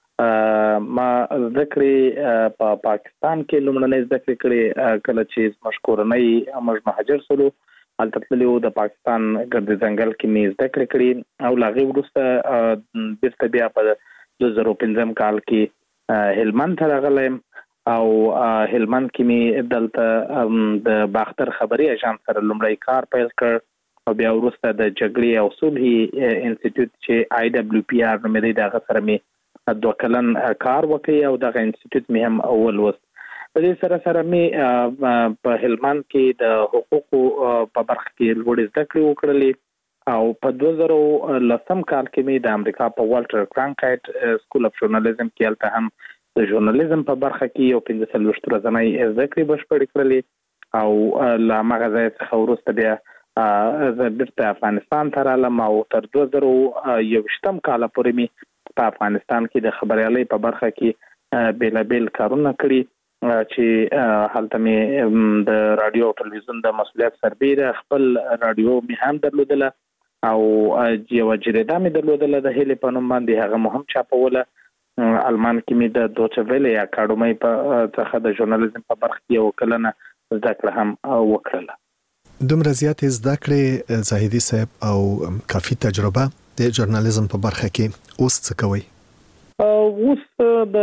ما ذکرې په پاکستان کې لومړنۍ ذکر کړې کله چې مشکورنۍ امر مهاجر سره التطلیو د پاکستان ګرد ځنګل کې می ذکر کړې او لاغي وروسته بیرته بیا په 2015 کال کې هلمند ته راغلم او هلمند کې می دلته د باختر خبري اژانس سره لومړی کار پیل کړ او بیا وروسته د جګړې او صلح انسټیټیوټ چې آی دبليو پی آر نوم دی دغه سره می 2 کلن کار وکړ او دغه انسټیټیوټ می هم اول وست. په دې سره می په هلمند کې د حقوقو په برخه کې لوړ زده کړې وکړلې او په 2010 کال کې می د امریکا په والټر کرانکایټ سکول اف ژورنالیزم کې الته هم د ژورنالیزم په برخه کې یو 15 ورځنۍ زده کړې بشپړې کړلې او لا مغزه څخه وروسته بیا بیرته افغانستان ته رالم او تر 2021 کال پورې می په افغانستان کې د خبريالۍ په برخه کې بیلابل کارونه کړی چې حالته می د رادیو او ټلویزیون د مسؤلیت سربېره خپل رادیو می هم درلودله او یو جریده می درلودله د هلي په نوم باندې هغه مهم چاپوله. المان کې می د دوچه ویلې اکاډمۍ په څخه د ژورنالیزم په برخه کې یو کلنه زده کړه هم وکړله. دومره زیات زده کړې زاهدی صاحب او کافي تجربه د ژورنالیزم په برخه کې اوس څه کوي؟ اوس د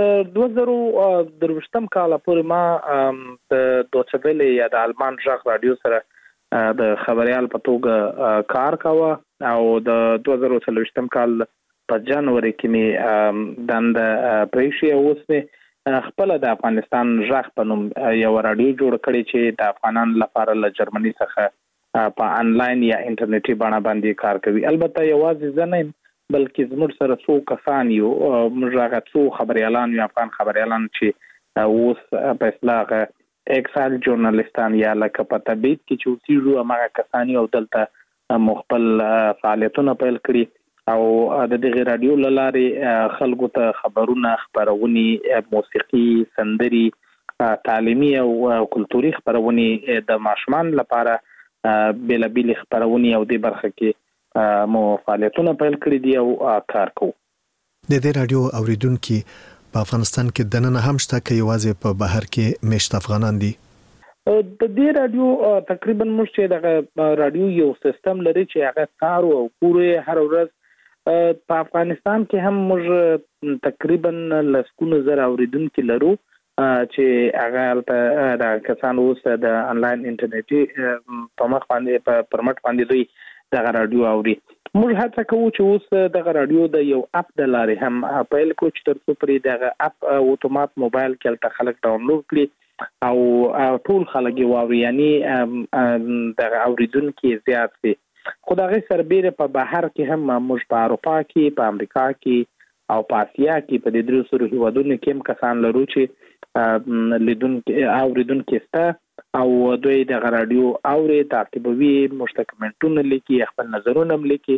2023 کال پورې ما د دوچه ویلې یا د المان ژغ رادیو سره د خبريال په توګه کار کاوه او د 2023 کال په جنوري کې می دند پریشي اوس خپل د افغانستان ژغ په نوم یو رادیو جوړ کړی چې د افغانانو لپاره له جرمني څخه په انلاین یا انټرنیټي بڼه باندې کار کوي. البته یوازې ځنه بلکې زموږ سره څو کسان یو موږ هغه څو خبريالان یو افغان خبريالان چې اوس په اصطلاح اکسال ژورنالیستان یا لکه په تبعید کې چې اوسېږو هغه کسان یو دلته مخبل فعالیتونه پیل کړي او د دغه رادیو لارې خلکو ته خبرونه خبرونی موسیقي سندري تعلیمي او کلتوري خبرونی د ماشومان لپاره بیلابل خبرونی او د برخه کې مو فعالیتونه پیل کړی دي او کار کوو. د دې رادیو اوریدونکو په افغانستان کې دننه هم شته کې یوازې په بهر کې مشت افغانان دي. د دې رادیو تقریبا موږ چې د رادیو یو سیستم لري چې هغه کار او پوره هر ورځ په افغانستان کې هم موږ تقریبا لسکونه زر اوریدونکو لرو چې هغه د کسانو اوس د انلاین انټرنیټي په مخ باندې په پرمټ باندې دوی د رادیو اوري. موږ هڅه کوو چې اوس د رادیو د یو اپ د لارې هم پیل کوو چې تر څو پرې د اپ اتومات موبایل کې تل خلک ډاونلوډ کړي او ټول خلک یې واوري، یعنی د اوریدونکو زیات وي. خو دا غي سربېره په بهر کې هم موږ په اروپا کې په امریکا کې او په اسیا کې په دې درو سره هیوادونو کې هم کسان لرو چې اوریدونکو ستا او دوی د رادیو اوري تعقیبوي مشتکمنټونه لیکي خپل نظرونه لیکي.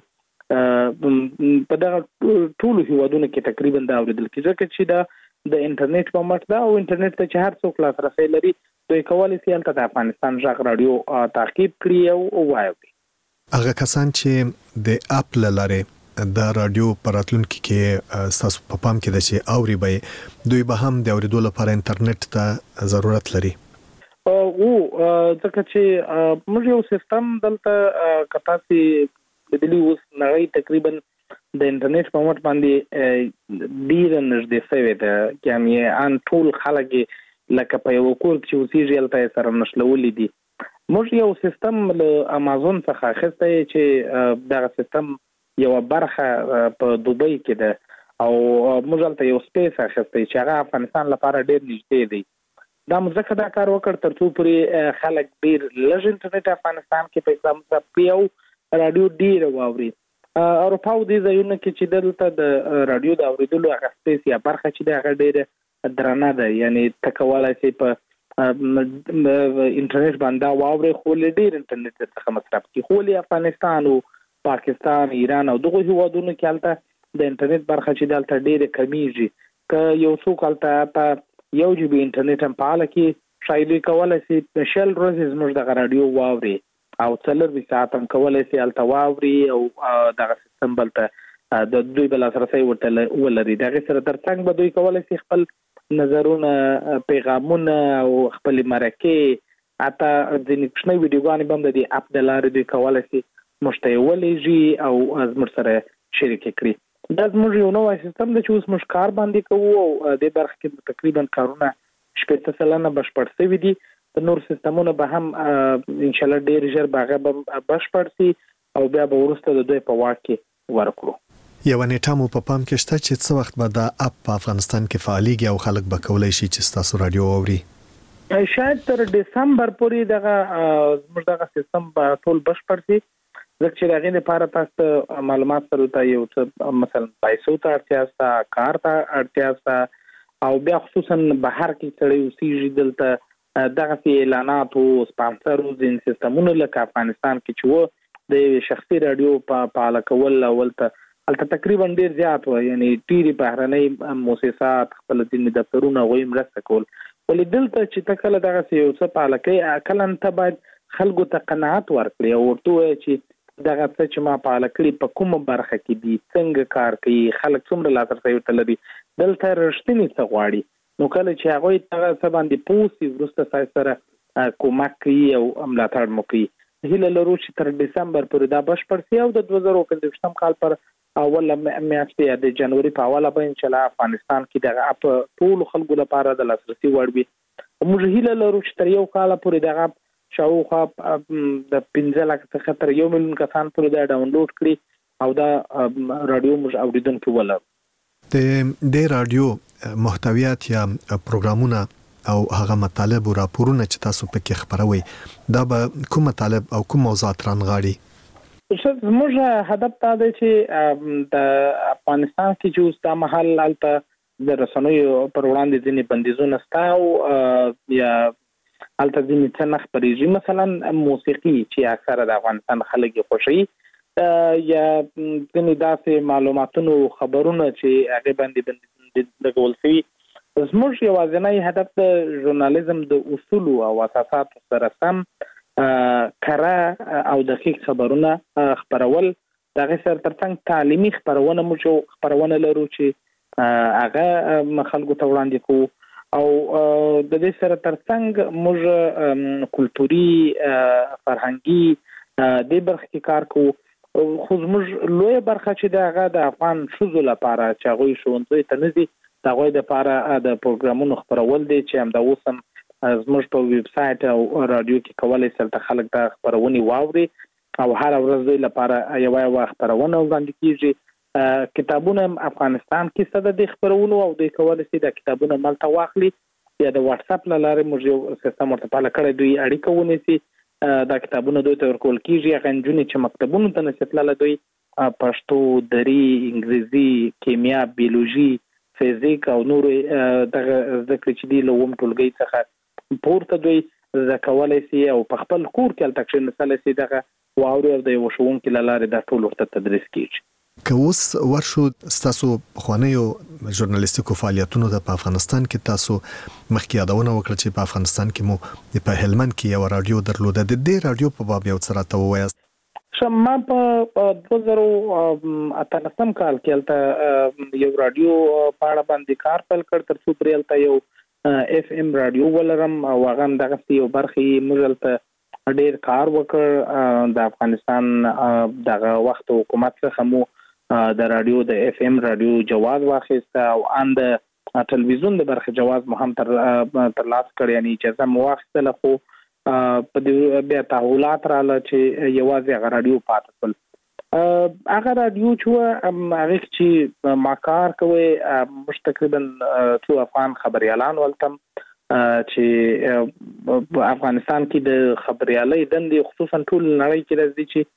په دغه ټول هیوادونو کې تقریبا دا اوریدل کیږي چې دا د انټرنیټ په مټ دا او انټرنیټ ته چې هر څوک لاسرسي لري دوی کولای شي د افغانستان ژغ رادیو تعقیب کړي او وایي. هغه کسان چې د اپ لاره د رادیو پراتلونکو کې تاسو په پام کې د چې اوري به دوی به هم د اوریدو لپاره انټرنیټ ته ضرورت لري. ځکه چې موږ یو سیستم دلته کتاسي بدلی اوس نړۍ تقریبا د انټرنیټ په مټ باندې ډیر نږدې شوی دی یعنی ان ټول خلک لکه په یو کور کې اوسېږي هلته سره نښلولي دي. موږ یو سیستم له امازون څخه اخیستی چې دغه سیستم یو برخه په دوبۍ کې ده او موږ هلته یو سپیس اخیستی چې هغه افغانستان لپاره ډیر نږدې دی. دا مزکه دا کار وکړ ترڅو پورې خلک ډیر لږ انټرنیټ افغانستان کې په اسلام پیو رادیو ډیر واوري. اروپا او د ځایونو کې چې دلته د رادیو د اوریدلو هغه سپیس یا برخه چې د هغه ډیره درنه ده یعنی تکوالای سي په انټرنیټ باندې واوري خو ډیر انټرنیټ څخه مصرف کی خو افغانستان او پاکستان ایران او دغه هیوادونو کې البته د انټرنیټ برخه چې دلته ډیره کمیږي ک یو څوک البته یو جی بي انټرنیټ هم پاله کې شایدي کولای شي شل ورځې زموږ د رادیو واوري او څلور ساعت هم کولای شي الته واوري او دغه سیستم بلته د دوی بل سره ورته ولري دغه سره ترڅنګ به دوی کولای شي خپل نظرونه پیغامونه او خپل مرکه اته د نښنې ویډیوګانې هم د اپ د لارې دوی کولای شي مشتیولېږي او زموږ سره شریک کړي. دا زموږ یو نوی سیستم دی چې اوس موږ کار باندې کوو او د برخه کې تقریبا کارونه 80% بشپړ شوي دي. نور سیستمونه به هم ان شاء الله ډیر ژر به بشپړ شي او بیا به ورسته د دوی په واک کې ورکړو. یو نیټه مو په پام کې شته چې څه وخت به دا اپ په افغانستان کې فعالیږي او خلک به کولای شي چې تاسو رادیو اوري؟ شاید تر دسمبر پورې دغه زموږ دغه سیستم به ټول بشپړ شي. ځکه چې هغه لپاره تاسو معلومات سره ته یو څه مثلا پیسو ته اړتیا سته کار ته اړتیا سته او بیا خصوصا بهر کې سړی اوسېږي دلته دغه اعلانات او سپانسر او ځین سیستمونه لکه افغانستان کې چې وو د شخصي رادیو په اله کول اولته تقریبا ډیر زیات و یعنی ډیری بهرنۍ مؤسسات خپل دین دفترونه غوي مرسته کول ولې دلته چې تکله دغه یو څه په اله کې کله ته باید خلکو ته قناعت ورکړي او ورته چې دغه څه چې ما په اله کړی په کومه برخه کې دي څنګه کار کوي خلک څومره لاسرسي ورته لري دلته رښتینی څه غواړي نو کله چې هغه څه باندې پوسی ورسته سره کومک کوي او ملاتړ مو کوي. هیله لرو چې تر دسمبر پورې دا بشپړ شي او د 2025 کال پر اوله میاشتې د جنوري په اوله به ان شاء الله افغانستان کې دغه اپ ټول خلکو لپاره د لاسرسي وړ وي. موږ هیله لرو چې تر یو کال پورې دغه شاوخوا د 15 لک څخه تر 1 ملیون کسان پورې دا ډاونلوډ کړي او دا رادیو موږ اوریدونکو ولر د رادیو محتویات یا پروګرامونه او هغه مطالب او راپورونه چې تاسو پکې خبروي دا به کوم مطالب او کوم موضوعات رانغاړي؟ زموږ هدف دا دی چې د افغانستان کې چې اوس دا محل الته د رسنیو پر وړاندې ځینې بندیزونه شته او یا الته ځینې څه نه خپرېږي مثلا موسیقي چې اکثره د افغانستان خلک یې خوښوي یا ځینې داسې معلوماتونو خبرونه چې هغې باندې لګول شوي. زموږ یوازینی هدف د ژورنالیزم د اصولو او اساساتو سره سم کره او دقیق خبرونه خبرول دغه سره ترڅنګ تعلیمي خبرونه موږ خبرونه لرو چې هغه خلکو ته وړاندې کوو او د دې سره ترڅنګ موږ کلتوري فرهنګي د برخه کې کار کوو خو موږ لوی برخه چې دغه د افغان شوزو لپاره چې هغه شونځي ته نزي دغه د لپاره د پروګرامونو خبرول دي چې هم د اوسم زموږ په ویب سټ او رادیو کې کولای شي خلک د خبرونې واوري او هر ورځ د لپاره یو خبرونه وړاندې کیږي. کتابونه افغانستان کې څه د خبرونو او د کولای شي د کتابونو ملته واخلي یا د واتس اپ لاره موږ یو سیستم ورته پاله کړی دوی اړیکه ونیسي دا کتابونه دوی ته ورکول کیږي غنجونی چې مکتبونو ته نشتلاله دوی پښتو دری انګریزي کیمیا بیولوژي فزیک او نور دغه ذکر چې دی لوم ټولګي څخه پورته دوی زکولای شي او په خپل کور کې التکشن نسل شي دغه واوري د یو شوون کې لاره د ټول ورته تدریس کیږي. که اوس ورشو تاسو خوانیو ژورنالیستیکو فعالیتونو د افغانستان کې تاسو مخکې یادونه وکړه چې په افغانستان کې مو په هلمند کې یو رادیو درلوده د دې رادیو په باب یو څه راته ووایاست؟ ما په 2018 کال کې الته یو رادیو په اړه باندې کار پیل کړ تر څو پرې الته یو اف ام رادیو ولرم او هغه دغه یو برخه مجلته ډیر کار وکړ د افغانستان دغه وخت حکومت څخه مو د رادیو د اف ام رادیو جواز واخیسته او ان د ټلویزیون د برخه جواز مو هم تر لاس کړ، یعنی اجازه مو واخیستله، خو په دې بیا تحولات رااله چې یوازې هغه رادیو پاتې شول. هغه رادیو چې هغه چې ما کار کوي مش تقریبا 2 افغان خبريالان ولتم چې افغانستان کې د خبريالۍ دندې خصوصا ټول نړۍ کې راځي چې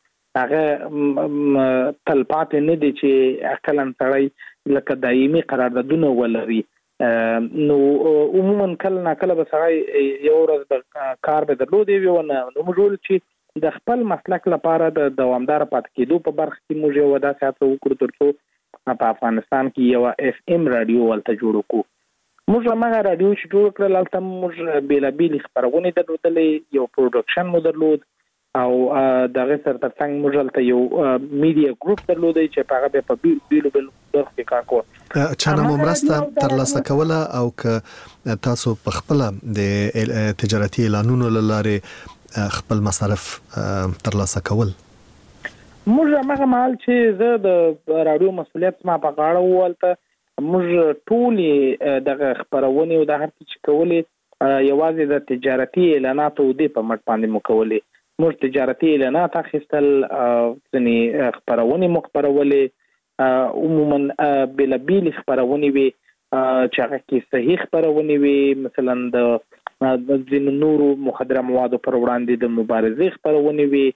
هغه تلپاتې نه دي چې اکلن سړی لکه دایمي قراردادونه ولري. نو عموما کله نه کله به سړی یو ورځ د کار به درلودي وي ونه نو موږ چې د خپل مسلک لپاره د دوامدار پاتې کېدو په برخه کې موږ یو داسې هڅه وکړو ترڅو په افغانستان کې یو اف ام رادیو ولته جوړ کړو. موږ هغه رادیو چې جوړ کړل هلته موږ بیلابیل خبرونه درلودلې، یو پروډکشن مو درلود او دغه سره ترڅنګ موږ هلته یو میډیا ګروپ درلودی چې هغه به په بیلو برخو کې کار کوي. چانه مو مرسته ترلاسه کوله او که تاسو په خپل د تجارتي اعلانونو لاره خپل مصارف ترلاسه کول؟ موږ هغه مال چې زه د رادیو مسؤلیت ما په غاړه ولته موږ ټول دغه خبرونه او د هر څه چې کولې یوازې د تجارتي اعلاناتو د په مټ باندې مو کولې. موږ تجارتي اعلانات اخیستل، ځنی خبرونه مخبرولې، عموما بیلابیل خبرونه وي چې هغه کې صحیح خبرونه وي، مثلا د ځینو نورو مخدره موادو پر وړاندې د مبارزې خبرونه وي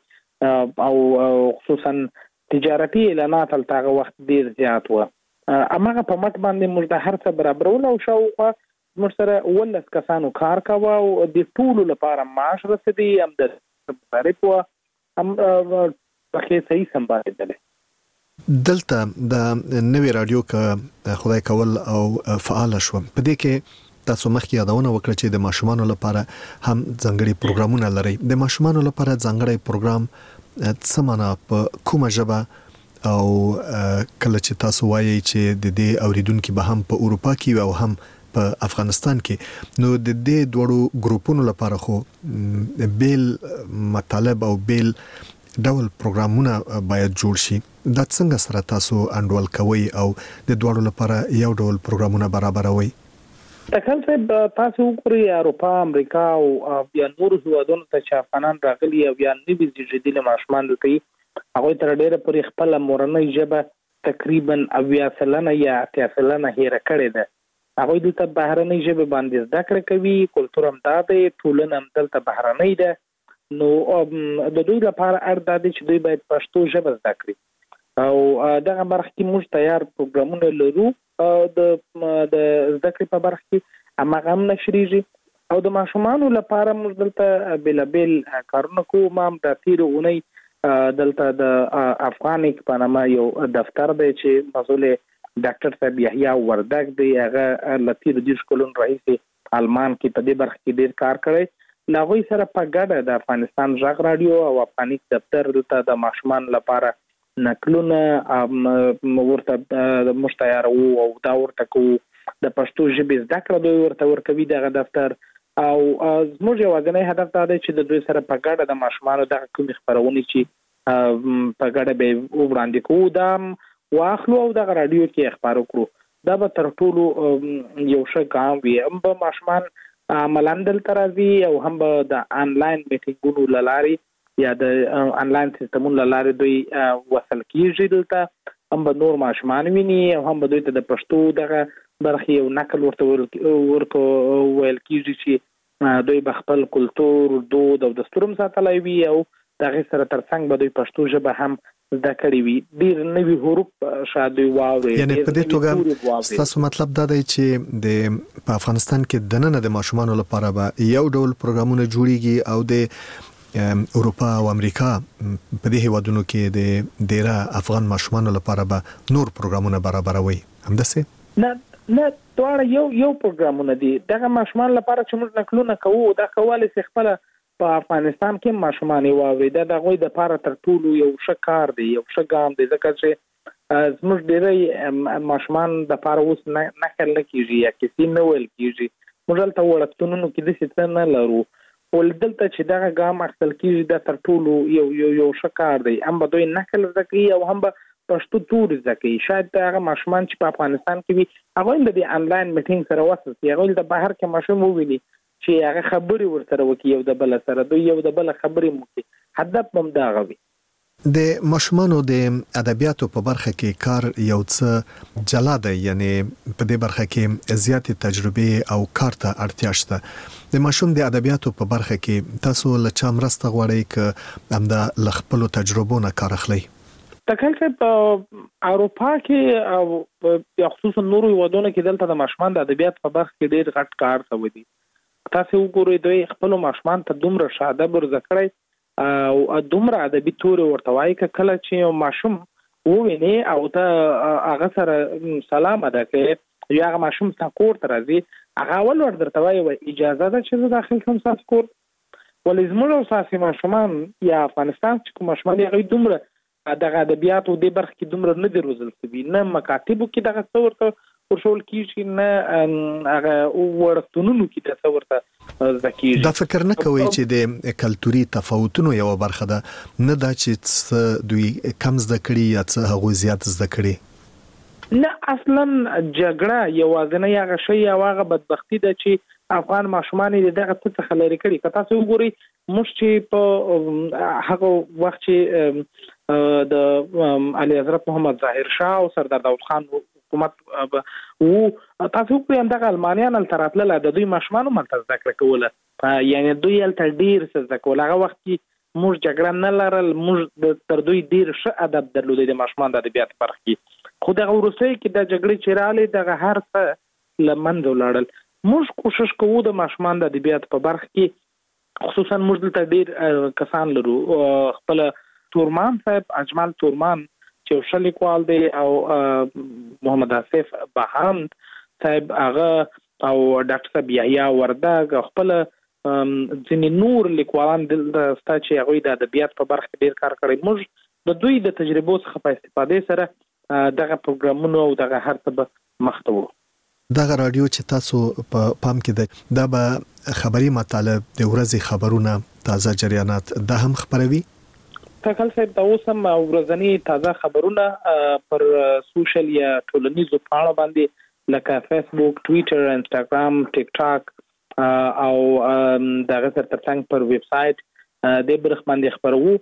او خصوصا تجارتي اعلانات هغه وخت ډیر زیات و. امغه په مټ باندې موږ د هر څه برابرول او شاوخوا موږ سره 19 کسانو کار کاوه او د ټول لپاره معاش رسیدي هم د تعریف و هم په صحیح سمبالېدل. دلته د نوې رادیو که خدای کول او فعال شو په دې کې تاسو مخکې یادونه وکړه چې د ماشومانو لپاره هم ځانګړي پروګرامونه لري. د ماشومانو لپاره ځانګړي پروګرام څه معنا په کومه ژبه او کله چې تاسو وایي چې د دې اوریدونکو به هم په اروپا کې او هم په افغانستان کې، نو د دې دوړو ګروپونو لپاره خو بیل مطالب او بیل ډول پروګرامونه باید جوړ شي. دا څنګه سره تاسو انډول کوي او د دوړو لپاره یو ډول پروګرامونه برابروي؟ تکل صاحب تاسو وګورئ اروپا، امریکا او یا نور هیوادونو ته چې افغانان راغلي او یا نوي زیږیدلي ماشومان دي، هغه تر ډیره پورې خپل مورنۍ ژبه تقریبا 80% یا 80% هېره کړې ده. هغه دلته بهرنۍ ژبه باندې زده کړه کوي، کلتور هم دا دی، ټولنه هم دلته بهرنۍ ده. نو د دوی لپاره اړ دی چې دوی باید پښتو ژبه زده کړي او دغه برخه کې موږ تیار پروګرامونه لرو د زده کړې په برخه کې هغه هم نشریږي او د ماشومانو لپاره موږ دلته بیلابیل کارونه کوو. ما هم د تیر اونۍ دلته د افغانیک په نامه یو دفتر دی چې مسؤل ډاکټر صاحب یحیی وردګ دی، هغه لتیر د شکلون رئیس آلمان کې په دې برخه کې ډیر کار کړی. لاغوی سره په ګډه د افغانستان ژغ رادیو او افغانیک دفتر دلته د ماشومان لپاره نقلونه ورته مشتیار او دا ورته کو د پښتو ژبې زده کړه دوی ورته ورکوي دغه دفتر او زموږ یوازینی هدف دا دی چې د دوی سره په ګډه د ماشومانو دغه کومې خبرونه چې په ګډه به وړاندې کوو دا واخلو او دغه رادیو کې خبرو کړو. دا به تر ټولو یو ښه ګام وي. هم به ماشومان ملاندل ترازي او هم به د انلاین میټینګونو لاري یا د انلاین سیستمونو لاري دوی وصل کیږي دلته، هم به نور ماشومان ویني او هم به دوی ته د پښتو دغه برخې یو نقل ورته ورکو ویل کیږي چې دوی به خپل کلتور، دود او دستور هم ساتلی وي او دغه سره ترڅنګ به دوی پښتو ژبه هم زده کړې وي. ډیر نوي حروف شاید واوري. یعنی په دې توګه تاسو مطلب دا دی چې په افغانستان کې د نن د ماشومانو لپاره به یو ډول پروګرامونه جوړیږي او د اروپا او امریکا په دې هیوادونو کې د ډیره افغان ماشومانو لپاره به نور پروګرامونه برابروي. همداسې نه دواړه یو پروګرامونه دي. دغه ماشومان لپاره چې موږ نقلونه کوو دا کولای شي خپل په افغانستان کې ماشومان واوري. دا د غوي د لپاره تر ټولو یو ښه کار دی، یو ښه ګام دی، ځکه چې زموږ ډېری ماشومان د لپاره اوس نقل نه کیږي یا کسی نه ویل کیږي. موږ دلته وړکتونونو کې د څه نه لرو. ولدلته چې دغه ګام اخیستل کیږي دا تر ټولو یو ښه کار دی. هم به دوی نقل زده کوي او هم به پښتو توري ځکه شاید هغه ماشومان چې په افغانستان کې وي هغه د انلاین میټینګ سره واسطه هغه د بهر کې ماشوم وویني چې هغه خبري ورسره وکي یو د بل سره دوی یو د بل خبري مو هدف هم دا غوي د ماشومانو د ادبیاتو په برخه کې کار یو څه جلا دی یعنی په دې برخه کې زیات تجربه او کار ته اړتیا شته د ماشوم د ادبیاتو په برخه کې تاسو له چا مرسته غواړئ ک همدا لخپلو تجربو نه کار اخلي تکل چې په اروپا کې او خصوصا نورو ودونو کې دلته د ماشومان د ادبیات په برخه کې ډېر غټ کار شوی دی تاسو وګورئ دوی خپل ماشومان ته دومره شاده برزکړی او دومره ادبي تور ورته وایي کله چې ماشوم وویني او ته هغه سره سلام ادا کوي یا هغه ماشوم څنګه کور ته راځي هغه ول ورته وایي اجازه ده چې زه داخل کوم تاسو کور ولې زموږ اساسي ماشومان یا افغانستان چې کوم ماشومان یې دومره دغه ادبیاتو د برخه کې دومره نه دی روزل شوی نه مکاتبو کې دغه څورته ورشول کیږي نه هغه ورته کې تصورته دا فکر نه کوي چې د کلتوري تفاوتونو یو برخه ده نه دا چې دوی کم زده کړي یا څه هغه زیات زده کړي نه اصلا جګړه یوازنه هغه شی او هغه بدبختی ده چې افغان ماشومان دغه څه خلاري کړي که تاسو وګورئ موږ چې په هغه وخت چې د علي حضرت محمد ظاهر شاه او سردار داود خان حکومت او تاسو په همدغه المانیان تراتل د دوی ماشومان ملته ذکر کوله یعنی دوی ال ډیر څه ذکر هغه وخت کې موږ جګړه نه لرل موږ تر دوی ډیر ښه ادب درلودي د ماشومان د ادبیات برخه کې خو دغه وروسته کې د جګړې چیرالې دغه هر څه لمنځه ولاړل موږ کوشش کوو د ماشومان د ادبیات په برخه کې خصوصا موږ دلته ډیر کسان لرو خپل تورمان صاحب اجمل تورمان چې شلیکوال دی او محمد آصف بهاند صاحب هغه او ډاکټر صاحب یحیی وردګ خپل ځینې نور لیکوالان د ستاچې هغه د ادبیات په برخه ډیر کار کړی موږ د دوی د تجربو څخه په استفادې سره دغه پروګرامونو او دغه هر څه مخته وو دغه رادیو چې تاسو په پام کې دا به خبري مطالب د ورځې خبرونه تازه جریانات دا هم خبروي تکل صاحب دا اوسم ورځنی تازه خبرونه پر سوشل یا ټولنیزو پاڼو باندې لکه فیسبوک، ټویټر، انستګرام، ټیک ټاک او دغه ترڅنګ پر ویب سټ د برخ باندې خبرو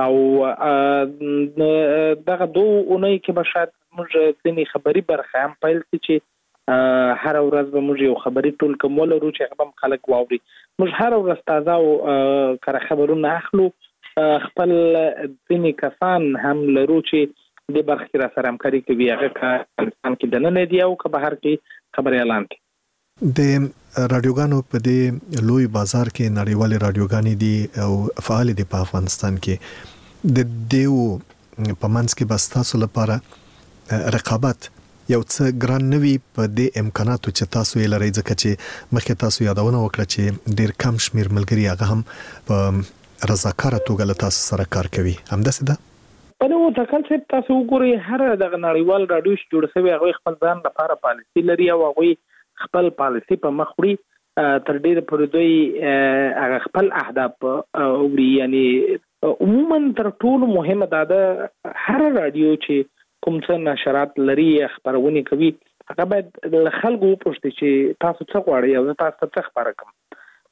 او دغه دوه اونۍ کې به شاید موږ ځینې خبري برخه هم پیل چې هر ورځ به موږ یو خبري ټول کوم ولرو چې هغه خلک واوري موږ هر ورځ تازه او کار خبرونه اخلو خپل ځینې کسان هم لرو چې د برخه کې را سره همکاري کوي هغه کسان کې دننه دی او که بهر کې خبري اعلان کوي د رادیوګانو په دې لوی بازار کې نړیوال رادیوګانې دي او فعال دي په افغانستان کې د دیو په منځ کې بس تاسو لپاره رقابت یو څه ګران نوي په دې امکاناتو چې تاسو یې لرئ ځکه چې مخکې تاسو یادونه وکړه چې ډیر کم شمیر ملګری هغه هم په رضاکاره توګه له تاسو سره کار کوي همداسې ده په نو تکل چې تاسو وګورئ هر دغه نړیوال رادیو چې جوړ شوی هغه خپل ځان لپاره پالیسي لري او هغه خپل پالیسي په مخ وړي تر ډیره پورې دوی هغه خپل اهداف وړي یعنی عموما تر ټولو مهمه ده هر رادیو چې کوم څه نشرات لري خبرونه کوي هغه باید د خلکو پوښتنه چې تاسو څه غواړئ او تاسو څه خبره کوم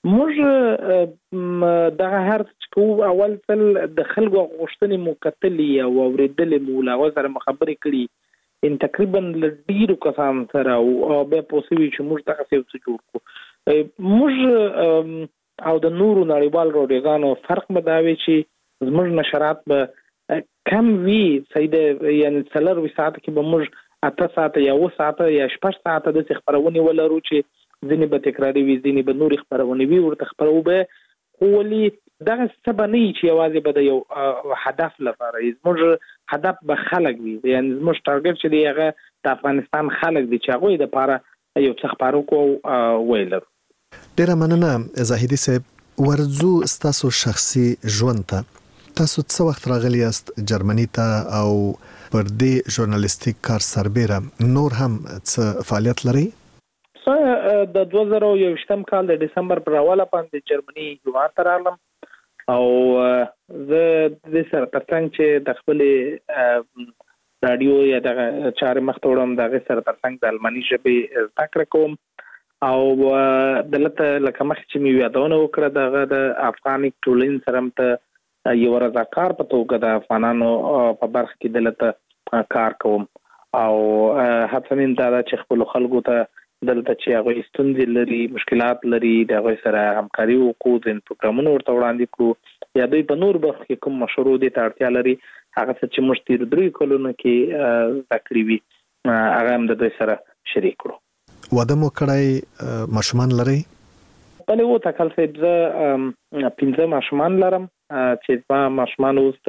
موږ دغه هر څه اول ځل د خلکو غوښتنې مکتلې او اوریدلې مو لا وزره مخبري کړي ان تقریبا ډیرو کسان سره او به پوسوي چې موږ دغه څه جوړ کو موږ او د نورو نړیوال رادیوګانو فرق مداوي چې زموږ نشرات به کم وی سیده یعنی څلور ساعت کې به موږ 8 ساعت یا 9 ساعت یا 10 ساعت د خبرونه ولرو چې ځینې به تکراری وي ځینې به نورې خبرونه وي ورته خبرو به خو ولې دغه څه به نه چې یوازې به د یو هدف لپاره زموږ هدف به خلک وي یعنی زموږ ټارګټ چې دی هغه د افغانستان خلک دي چې هغوی دپاره یو څه خپاره کړو ویلر ډېره مننه زاهدي صاحب ورځو ستاسو شخصي ژوند ته تاسو څه وخت راغلی یاست جرمني ته او پر دې ژورنالیستیک کار سربیره نور هم څه فعالیت لرئ د 2021 کال د دسمبر پر اوله باندې جرمني هیواد ته راغلم او زه د سره ترڅنګ چې د خپل رادیو یا د چارې مختوړم د سره ترڅنګ د الماني ژبې تکر کوم او دلته لکه مخ چې می یادونه وکړه د افغاني ټولنې سره ته یو رضاکار په توګه د افغانانو په برخه کې دلته کار کوم او هڅه مې دا چې خپل خلکو ته دلته چې هغه ستونزې لري مشکلات لري د هغه سره همکاري وکړو د پروګرامونو ورته وړاندې کړو یا دوی په نور برخو کې کوم مشورو دي ته اړتیا لري هغه چې موږ تیر 3 کلونو کې ذکرې وي هغه هم د دوی سره شریک کړو. واده مو کړای ماشومان لري؟ بلې و تکل صاحب 15 ماشومان لرم چې په ماشومان اوس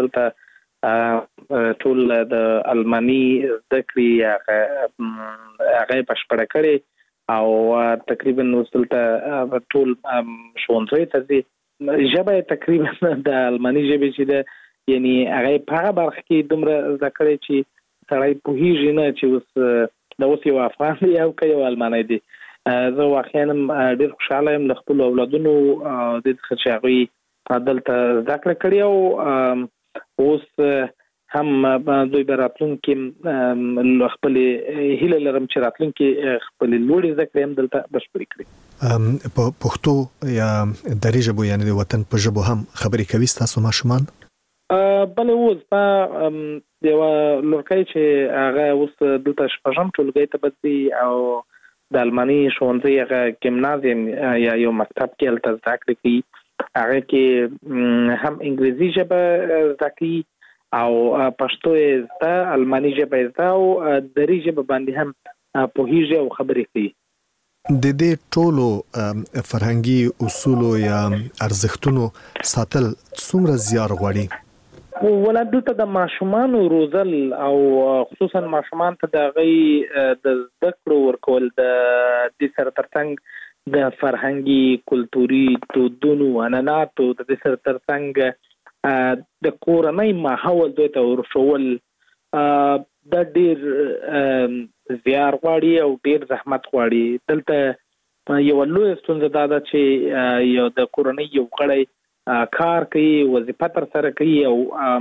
دلته ټول د الماني ذکرې هغه پښپړه کړي او تقریبا اوس دلته ټول ښوونځي ته ځي. ژبه تقریبا د الماني ژبې چې د یعنی هغه په برخه کې دومره ذکر چې سړی په هیڅ نه چې اوس د اوس یو افغان دی او یو المانی دی. زه واقعا ډیر خوشاله یم د خپل اولادونو د ښځې دلته ذکر کړی او اوس هم دوی براتلونکي خپل هیله لرم چې راتلونکي خپل لوړې ذکر هم دلته بشپړې کړي. په پښتو یا دري ژبه یعنی د وطن په ژبه هم خبرې کوي تاسو ماشومان؟ بل اوس په یو لورکای چې هغه اوس دلته شپږم ټولګي ته بدي او د الماني ښوونځي هغه گیمنازیوم یا یو مکتب کې الته ذکر کوي هغه کې هم انګلیسي ژبه ذکري او پښتو زده الماني ژبه زده او دري ژبه باندې هم پوهیږي او خبرې کوي. د دې ټولو فرهنګي اصول یا ارزښتونو ساتل څومره زیار غواړي؟ ولادت د ماشومان روزل او خصوصا ماشومان ته د غي د ذکر ورکول د سر ترڅنګ د فرهنګي کلتوري دودونو عنعناتو د سر ترڅنګ د کورنۍ ماحول دوی ته ورشول د ډیر زیار غواړي او ډیر زحمت غواړي. دلته یو لوی ستونزه دا ده چې یو د کورنۍ یو غړی کار کوي وظیفه تر سره کوي او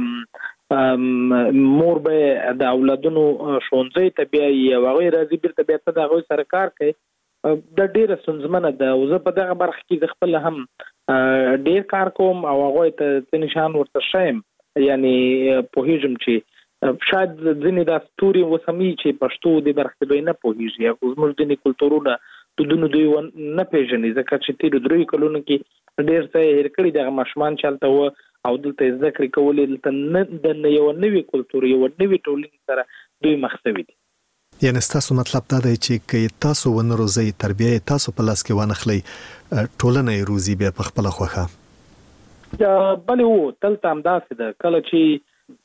مور به د اولادونو ښوونځي ته بیا یو غیر راځي بیرته بیا د هغه سره کار کوي د ډیر ستونزمنه ده. زه په دغه برخه کې د خپل هم ډیر کار کوم او هغه ته نشان ورته شایم یعنی په هیڅ چې شاید ځینې د ستوري وسمي چې پښتو د برخه دوی نه پوهیږي او زموږ د کلتورونو دودونو دوی نه پیژني ځکه چې تیر 3 کلونو کې ډیر څه هیر کړی د ماشومان چلته و او دلته ذکر کولې دلته د یو نوې کلتور یو نوې ټولنې سره دوی مخ شوي دي. یعنی تاسو مطلب دا دی چې کې تاسو ونروزي تربیه تاسو په لاس کې ونخلي ټولنه روزي به په خپل خوخه. بلې و تلته هم داسې ده کله چې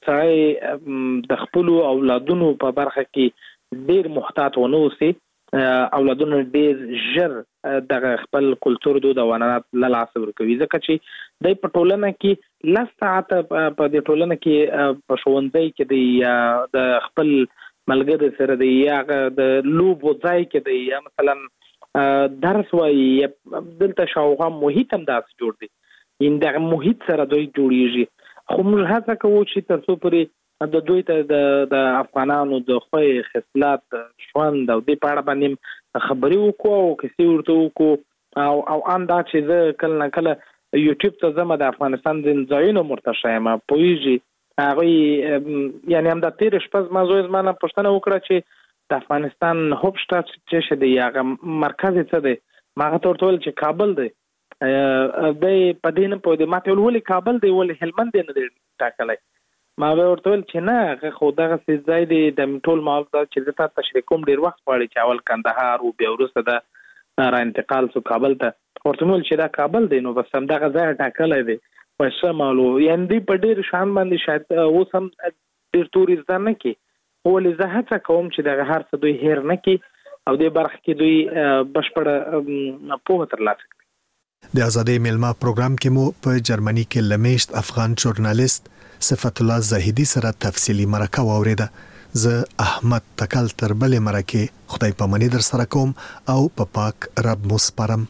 سړی د خپل اولادونو په برخه کې ډیر محتاط ونه اوسي اولادونو ډیر ژر د خپل کلتور دود او عنعنات له لاسه ورکوي ځکه چې د په ټولنه کې لږ ساعت په د ټولنه کې په ښوونځي کې د خپل ملګری سره دی یا د لوبو ځای کې دی یا مثلا درس وایي دلته شاوخوا محیط هم داسې جوړ دی ان دغه محیط سره دوی جوړیږي. خو موږ هڅه کوو چې تر څو پورې د دوی ته د افغانانو د خوې خصلات ژوند او د پاړه باندې خبرې وکړو او کیسې ورته وکړو او اندا چې زه کله نه کله یوټیوب ته زما د افغانستان د ځایونو مرتشه یم پوهیږي هغه یعنی هم د تیر شپه ما زوی زما نه پوښتنه وکړه چې د افغانستان هوبشټات چې شه دی هغه مرکز څه دی ما ته ورته ویل چې کابل دی د پدین په د ماته ولې کابل دی ولې هلمند نه دی ټاکلای ما ورته ویل چې نه خو دغه ځای دی د ټول ماوزه چې د تاسو تشریح کوم ډیر وخت غواړي چې اول کندهار او بیا وروسته د را انتقال سو کابل ته ورته ویل چې دا کابل دی نو بس هم دغه ځای ټاکلای دی پښه مالو یعنی په ډیر شان باندې شاید اوس هم ډیر توري ځنه کې ولې زه هڅه کوم چې دغه هر څه دوی هیر نه کی او د برخ کې دوی بشپړه په ترلاسه کړي. د ازادۍ میلمه پروګرام کې مو په جرمني کې لمیشت افغان ژورنالیست صفت الله زاهدی سره تفصیلی مرکه واوریده. زه احمد تکل تر بلې مرکه خدای پامنی در سره کوم او په پاک رب مو سپارم.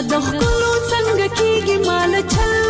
د خپلو څنګه کېږي مال چل